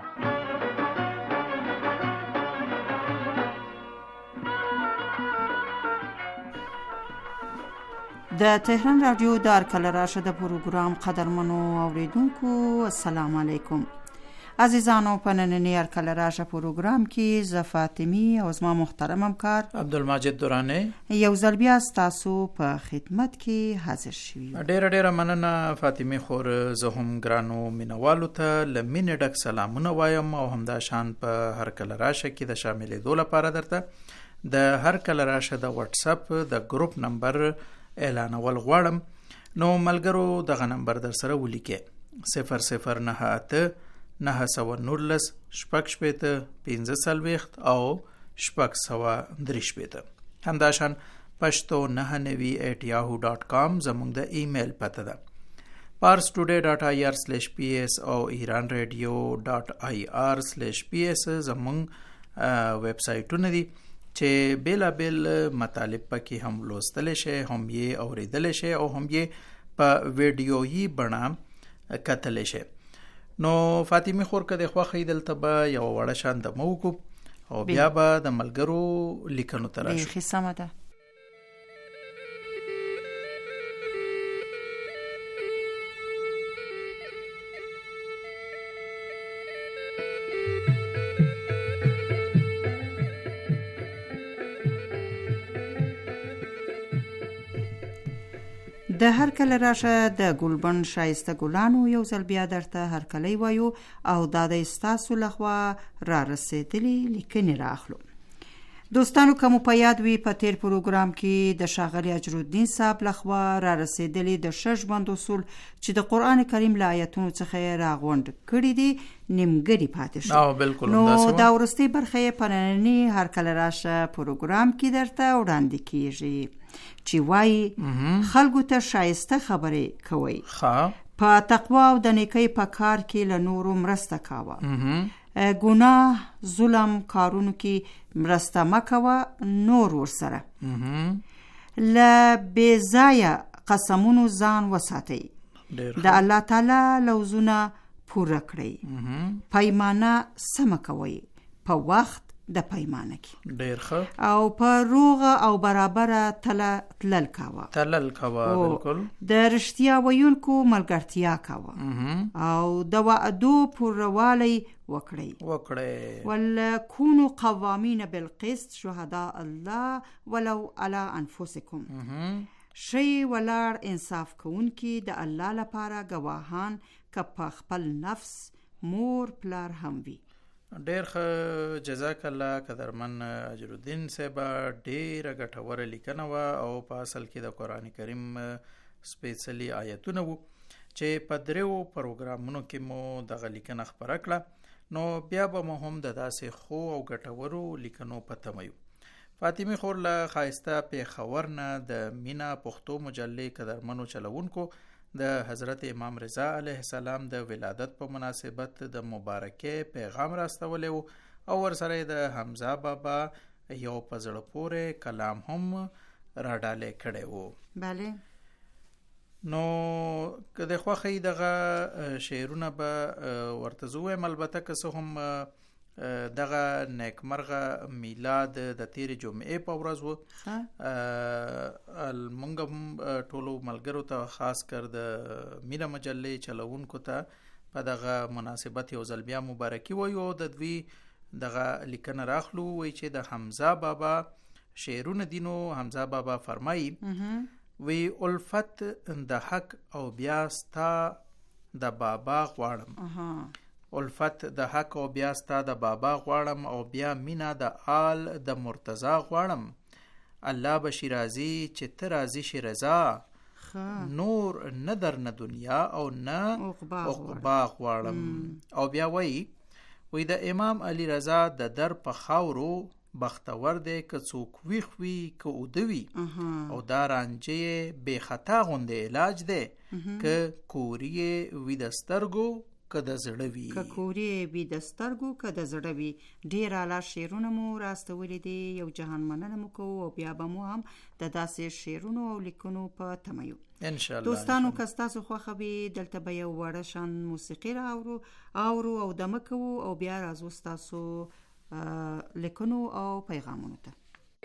د تهران رادیو د هرکله راشه د پروګرام قدرمنو اوریدونکو السلام علیکم. عزیزانو په نننی هرکله راشه پروګرام کې زه فاطمی او زما محترم همکار عبدالمجید دورانی یو ځل بیا ستاسو په خدمت کې حاضر شوي. ډیره مننه فاطمی خور. زه هم ګرانو مینوالو ته له مینې ډک سلامونه وایم او همدا شان په هرکله راشه کې د شاملېدو لپاره درته د هرکله راشه د واتس اپ د ګروپ نمبر اعلانول غواړم. نو ملګرو دغه نمبر در سره ولیکئ 0098 919 شپږ 15 او 603. همداشان پښتو 99@yahoo.com زموږ د ایمیل پته ده. parstoday.ir/ps او iranradio.ir/ps زموږ ویب سایټونه دي چې بیلا بیل مطالب پکې هم لوستل شي، هم یې اوریدل شي او هم یې په ویډیویي بڼه کتل شي. نو فاطمی خور کده خوخه دلته به یو وړه شان د موکو او بیا به د ملګرو لیکنو تراشو. به خصمه ده. د هر کله راشه د ګلبن شایسته ګلانو یو ځل بیا درته هر کله وایو او دا د ستاسو لخوا را رسیدلی لیکنې راخلو. دوستانو کوم په یاد وی په تیر پروګرام کې د شاغلی اجرالدین صاحب لخوا را رسیدلی د 6 بند اصول چې د قران کریم له آیاتونو څخه راغونډ کړي دي نیمګړي پاتې شو. نو دا ورستي برخه په نننی هر کله راشه پروګرام کې درته وړاندې کیږي چې وای خلکو ته شایسته خبرې کوي، په تقوا او د نیکی په کار کې له نورو مرسته کاوه، ګناه ظلم کارونو کې مرسته مکوه نور ورسره، له بې ځایه قسمونو ځان وساتئ، د الله تعالی لوزونه پوره کړئ، پیمانه سمه کوئ په وخت د پیمانه کې ډیر ښه، او په روغه او برابره تلل کاوه بالکل د رښتیا ویونکو ملګرتیا کاوه او د وعدو پوروالی وکړئ ولکونوا قوامین بالقسط شهداء الله ولو علی انفسکم، شی ولاړ انصاف کوونکی د الله لپاره گواهان که په خپل نفس مور پلار هم وي. ډیر ښه، جزاک الله قدرمن اجرالدین صاحب. ډیره ګټوره لیکنه وه او په اصل کې د قرآن کریم سپیڅلي آیتونه وو چې په دریو پروګرامونو کې مو دغه لیکنه خپره کړه. نو بیا به مو هم د داسې خو او ګټورو لیکنو په تمه یو. فاطمی خور له ښایسته پیښور نه د مینا پښتو مجلې قدرمنو چلوونکو د حضرت امام رضا علیه السلام د ولادت په مناسبت د مبارکه پیغام راستولی و او ورسره د حمزه بابا یو په زړه پورې کلام هم راډاله کړی و. بله. نو که د خوښۍ دغه شعرونه به ورته زه ووایم، البته که څه هم دغه نیکمرغه میلاد د تیر جمعې په ورځ و. مونږ هم ټولو ملګرو ته خاص کر د مینا مجلې چلوونکو ته په دغه مناسبت یو ځل بیا مبارکي وایو. د دوی دغه لیکنه راخلو وی چې د حمزه بابا شعرونه دي. نو حمزه بابا فرمایي وی الفت د حق او بیا ستا د بابا غواړم، الفت د حق او بیا ستا د بابا غواړم او بیا مینا د آل د مرتضی غواړم، الله بشی راضی چې ته راضی شي رضا، نور نه در نه دنیا او نه عقبا غواړم. او بیا وی د امام علی رضا د در په خاورو بختور دی که څوک ویښ وي که اوده وي، او دا رانجه بې خطا غوندې علاج دی که کوری وي د سترګو که د زړه وي، که کورې وي د سترګو که د زړه وي. ډېر اعلی شعرونه مو راستولي دي، یو جهان مننه مو کوو او بیا به مو هم د داسې شعرونو او لیکنو په تمه یو. انشاءالله. دوستانو که ستاسو خوښه وي دلته به یو وړه شان موسیقي راوړو او دمه کوو او بیا راځو ستاسو لیکنو او پیغامونو ته.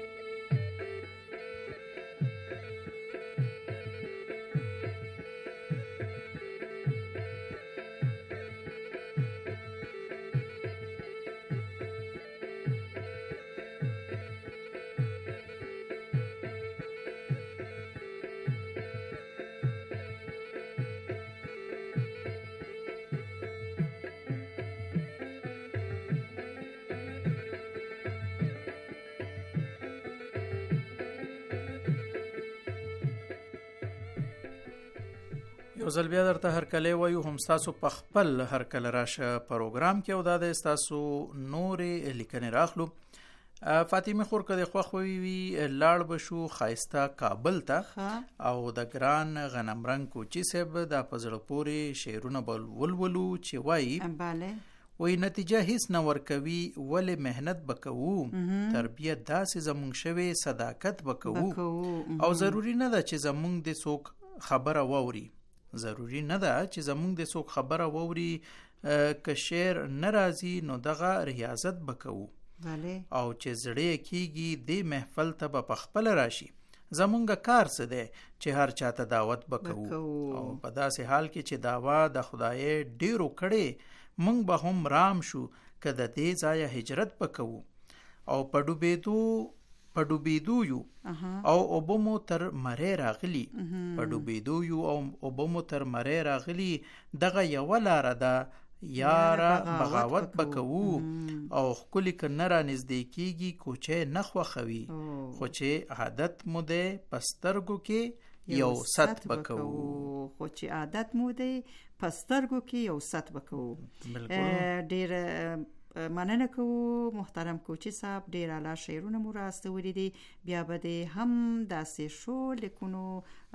یو ځل بیا درته هرکلی وایو، هم ستاسو په خپل هرکله راشه پروګرام کې او دا د ستاسو نورې لیکنې راخلو. فاطمه خور که د خوښ وي لاړ به شو ښایسته کابل ته او د ګران غنمرنګ کوچي صاحب دا په زړه پورې شعرونه به ولولو چې وایي نتیجه هیڅ نه ورکوي ولې محنت به کوو، تربیت داسې زمونږ شوی صداقت به کوو او ضروري نه ده چې زمونږ د څوک خبره واوري، ضروری نه ده چې زمونږ د څوک خبره واوري. که شعر نه راځي نو دغه ریاضت به کوو او چې زړه کېږي دې محفل ته به پخپله راشي. زمونږ کار څه دی چې هر چاته دعوت به کوو او په داسې حال کې چې دعوا د خدای ډیرو کړي مونږ به هم رام شو که د دې ځایه هجرت به کوو او په ډوبېدو یو او اوبه مو تر مرۍ راغلي، په ډوبېدو یو او اوبه مو تر مرۍ راغلي، دغه یوه لاره ده یاره بغاوت به کوو او ښکلي که نه رانږدې کېږي کوچی نه خوښوي، خو چې عادت مو دی په سترګو کې یو ست به کوو. ډېر مننه کوو محترم کوچي صاحب، ډېر اعلی شعرونه مو راستولي دي. بیا به د هم داسې شو لیکنو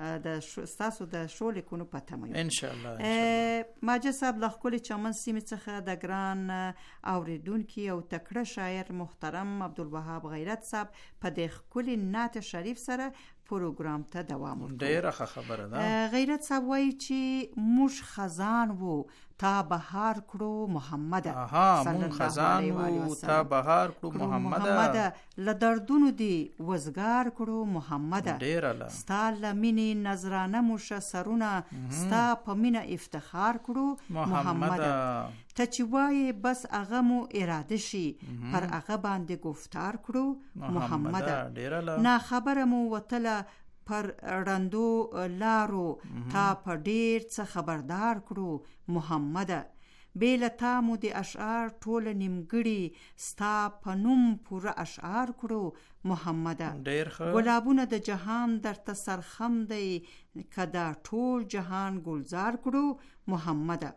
ستاسو د شو لیکنو په تمه یو انشاءالله. ماجد صاحب له ښکلي چمن سیمې څخه د ګران اورېدونکي او تکړه شاعر محترم عبدالوهاب غیرت صاحب په دې ښکلي نعت شریف سره پروګرام ته دوام ورکوو. ډېره ښه خبره ده. غیرت صاحب وایي چې موږ خزان وو تا بهار کړو محمد، مونږ خزان وو تا بهار کړو محمد، له دردونو دی وزګار کړو محمد، ستا له مینې نظرانه مو شه سرونه، ستا په مینه افتخار کړو محمد، ته چې وایې بس هغه مو اراده شي پر هغه باندې گفتار کړو محمد، نا خبره مو وتله پر رندو لارو تا په ډیر څه خبردار کړو محمد، بیله تا مو د اشعار ټوله نیمګړي ستا په نوم پوره اشعار کړو محمد، ګلابونه د جهان درته سرخم دی که دا ټول جهان گلزار کړو محمد،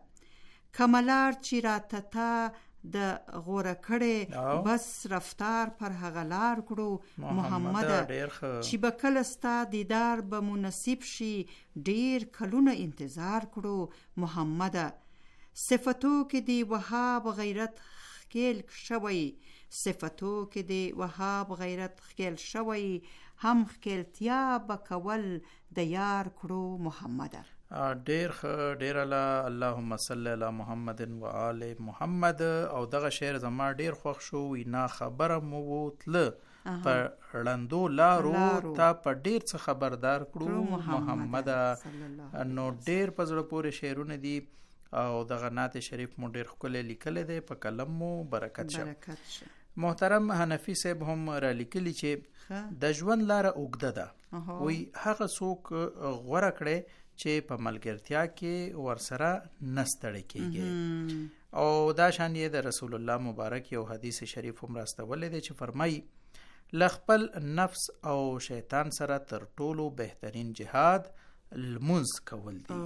کملار چې راته تا د غوره کړي بس رفتار پر هغه لار کړو محمد، چې به کله ستا دیدار به مو نصیب شي ډیر کلونه انتظار کړو محمد، صفتو کې دی وهاب غیرت خکیل شوی، صفتو کې دی وهاب غیرت خکیل شوی، هم خکیلتیا به کول د یار کړو محمد. ډیر ښه، ډیر اللهم صل علی محمد و آل محمد. او دغه شعر زما ډیر خوښ شو. وینا خبره مو وتله په ړندو لارو تا په ډیر څه خبردار کړو محمد. نو ډیر په زړه پورې شعرونه دي او دغه نعت شریف مو ډیر ښکلی لیکلی دی، په قلم مو برکت شه. محترم حنفي صاحب هم را لیکلی چې د ژوند لاره اوږده ده، وی هغه څوک غوره کړی چې په ملګرتیا کې ورسره نستړی کېږي. او دا شان یې د رسول الله مبارک یو حدیث شریف هم راستولی دی چې فرمایي لخپل نفس او شیطان سره تر ټولو بهترین جهاد لمونځ کول دی.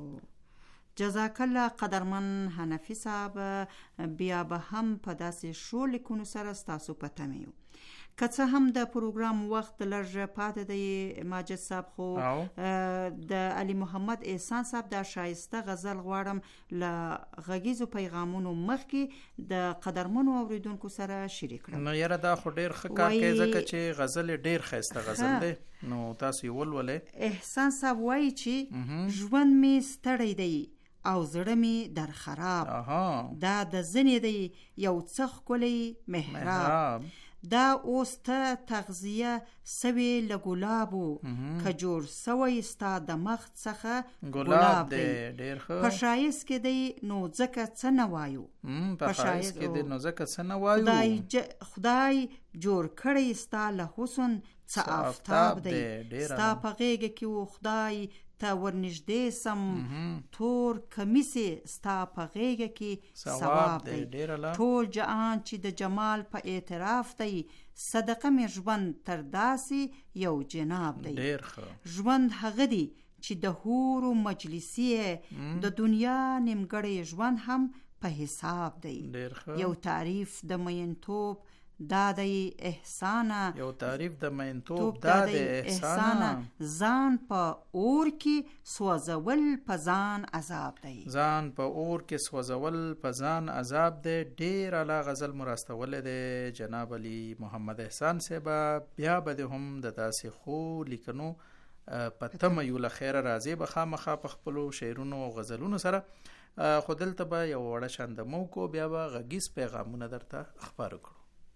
جزاک الله قدرمن حنفي صاحب. بیا به هم په داسې شو لیکونو سره ستاسو په تمه یو. که څه هم د پروګرام وخت لږ پاتې دی ماجد صاحب، خو د علي محمد احسان صاحب د شایسته غزل غواړم له غږیزو پیغامونو مخکې د قدرمنو اوریدونکو سره شریک کړم. نو یاره دا خو ډیر ښه کار کوي ځکه چې غزل ډیر ښایسته غزل دی، نو تاسو یې ولولئ. احسان صاحب وایي چې ژوند می ستړی دی او زړه می در خراب، دا د زنې دی یو څه ښکلی محراب، دا اوس ته تغذیه سوی له ګلابو، که جوړ سوی ستا د مخ څخه ګلاب دی. په ښایست کې دی نو ځکه څه نه وایو، په ښایست کې دی نو ځکه څه نه وایو، خدای جوړ کړی ستا له حسن څه آفتاب دی، ستا په غېږه کې و خدای ته ورنږدې سم، تور کمیسې ستا په غېږه کې ثواب دی، ټول جهان چې د جمال په اعتراف دی، صدقه مې ژوند تر داسې یو جناب دی. ژوند هغه دی چې د حورو مجلسي د دنیا نیمګړی ژوند هم په حساب دی. یو تعریف د مینتوب دا دی احسانه، یو تعریف د مینتوب دا دی احسانه، ځان په اور کې سوځول په ځان عذاب دی، ځان په اور کې سوځول په ځان عذاب دی. ډیر اعلی غزل مراستولی دی جناب علي محمد احسان صاحب. بیا به هم د داسې خو لیکنو په تمه یو له خیره راځي به خامخا په خپلو شعرونو او غزلونو سره، خو دلته به یو وړه شاندمو کو، بیا به غږیز پیغامونه درته خپاره کړو.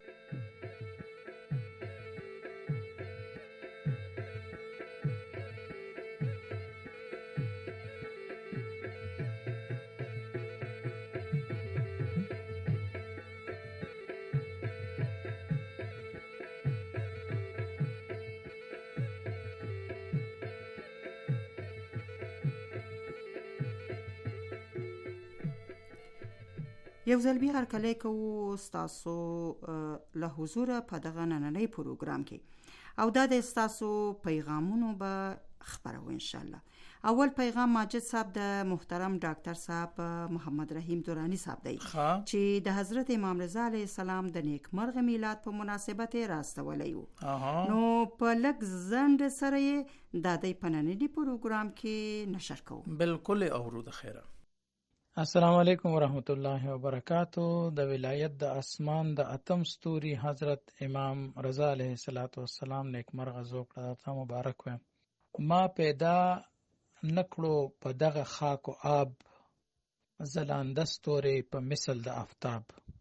یو ځل بیا هرکلی کوو ستاسو له حضوره په دغه نننۍ پروګرام کې، او دا د ستاسو پیغامونو به خپرو انشاءالله. اول پیغام ماجد صاحب د محترم ډاکټر صاحب محمد رحیم دورانی صاحب دی چې د حضرت امام رضا علیه السلام د نیکمرغه میلاد په مناسبت راستولی و. نو په لږ ځنډ سره یې د دوی په ننني پروګرام کې نشر کوو. بالکل اورو د خیره. السلام علیکم ورحمت الله وبرکاتو. د ولایت د اسمان د اتم ستوري حضرت امام رضا علیه السلام نیکمرغه زوکړه ته مبارک ویم. ما پیدا نکړو په دغه خاک او آب، ځلانده ستوري په مثل د آفتاب.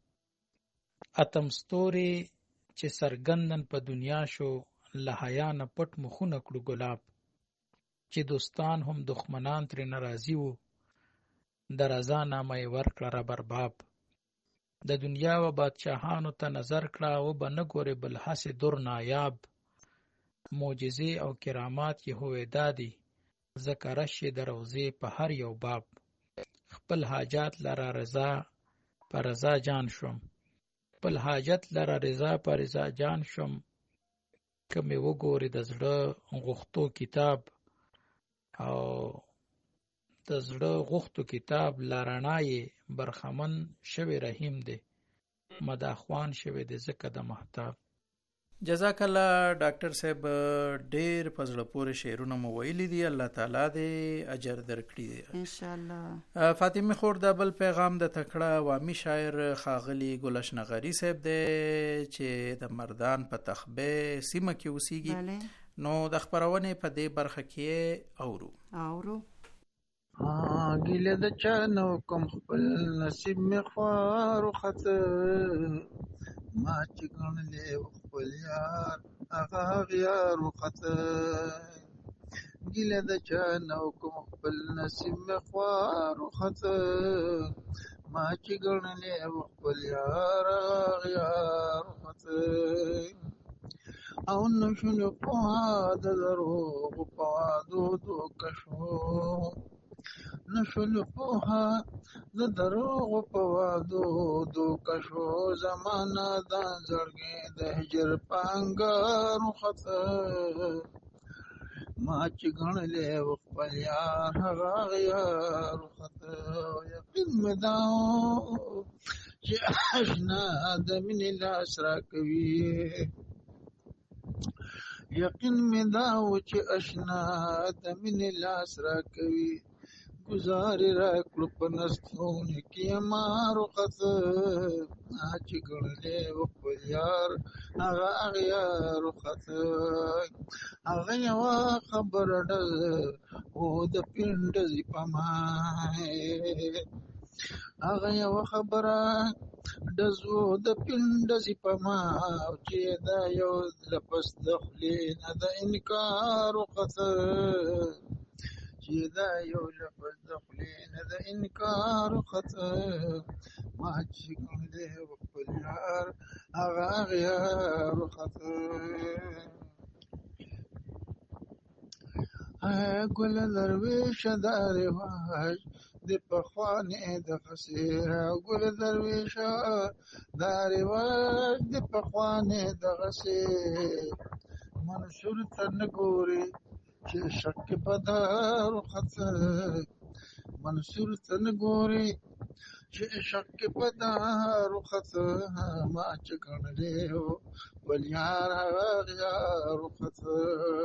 اتم ستوري چې سرګندن په دنیا شو، له حیا نه پټ مخونه کړو ګلاب. چې دوستان هم دښمنان ترې ناراضي وو، د رضا نامه یې ورکړه رب ارباب. د دنیا و بادشاهانو ته نظر کړه، و به نه ګورې بل هسې در نایاب. معجزې او کرامات یې هویدا دي، ځکه رش یې د روضې په هر یو باب. خپل حاجات لره رضا په رضا جان شوم، خپل حاجت لره رضا په رضا جان شوم. که مې وګورې د زړه غوښتو کتاب، او د زړه غوښتو کتاب لرنای برخمن شوی رحیم دی، مداخوان شوی دی ځکه د محتاب. جزاک الله ډاکټر صاحب، ډیر په زړه پورې شعرونه مو ویلي دي، الله تعالی دې اجر درکړي ان شاء الله. فاطمه خور د بل پیغام د تکړه عوامي شاعر خاغلی ګلشن غری صاحب دی چې د مردان په تخبه سیمه کې اوسېږي. نو د خبرونه په دې برخه کې اورو. ګیله د چا نو کوم خپل نصیب می خوار خطه، ما چې ګڼلې خپل یار هغه یار خطه. ګیله د چا نو کوم خپل نصیب می خوار خطه، ما چې ګڼلې خپل یار هغه یار خطه. او نشو په د دروغ په وادو دوکشو، نشو په د دروغ په وادو دوکشو. زمانه د زړګي د هجر پانګارو خطه، ما چې ګڼلې خپل یار هغه یار خطه. یقین مې دا چې اشنا د مینې لاس راکوي، یقین مې دا و چې اشنا د مینې لاس راکوي ګزار را کړو په نستونه کې ما رخصت چې ګڼلې و خپل یار هغه اغیار رخصت هغه یوه خبره ډزه و د پنډزې په مای هغه یوه خبره ډزو د پنډزې په ما چې دا یو لپس د خولې نه د انکار رخصت چې دا یو لفظ د خولې نه د انکار خطا ما چې ګڼلې و خپل یار هغه اغیار خطا ګله درویشه دا رواج د پخوانې دغسې ګله درویشه دا رواج د پخوانې دغسې منصور ته نه ګوري چې شک پدار خطا منصور ته نه ګوري چې شک پدار خطا ما چې ګڼلې و بل یار هغه اغیار خطا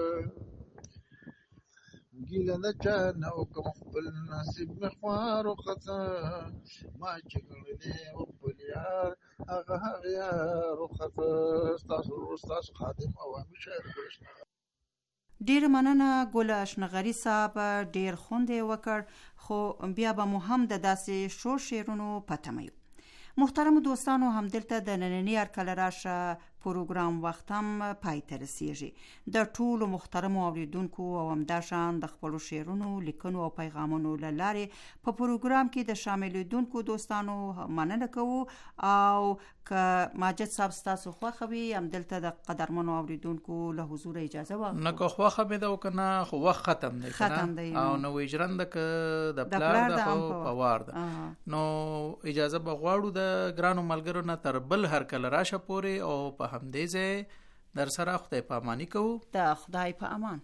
ګیله د چا نه وکم خپل نصیب مې خوار خطا ما چې ګڼلې و بل یار هغه اغیار خطا ستاسو خادم عوامي شاعر ګلشنه. ډیر مننه ګل اشنغری صاحب، ډیر خوند وکړ، خو بیا به مو هم د داسې شور شعرونو په تمه یو. محترم دوستانو، همدلته د نننی هرکله راشه پروګرام وخت هم پای ته رسیږي. د ټولو محترمو اوریدونکو او همداشان د خپلو شعرونو، لیکنو او پیغامونو له لارې په پروګرام کې د شاملېدونکو دوستانو مننه کوو، او که ماجد صاحب ستاسو خوښه وي همدلته د قدرمنو اوریدونکو له حضور اجازه واخلو. نه که خوښه مې ده او که نه، خو وخت ختم دی او نو ژرنده که د پلار ده خو په وار ده. نو اجازه به غواړو د ګرانو ملګرو نه تر بل هرکله راشه پورې، او په همدې ځای در سره خدای په اماني کوو. د خدای په امان.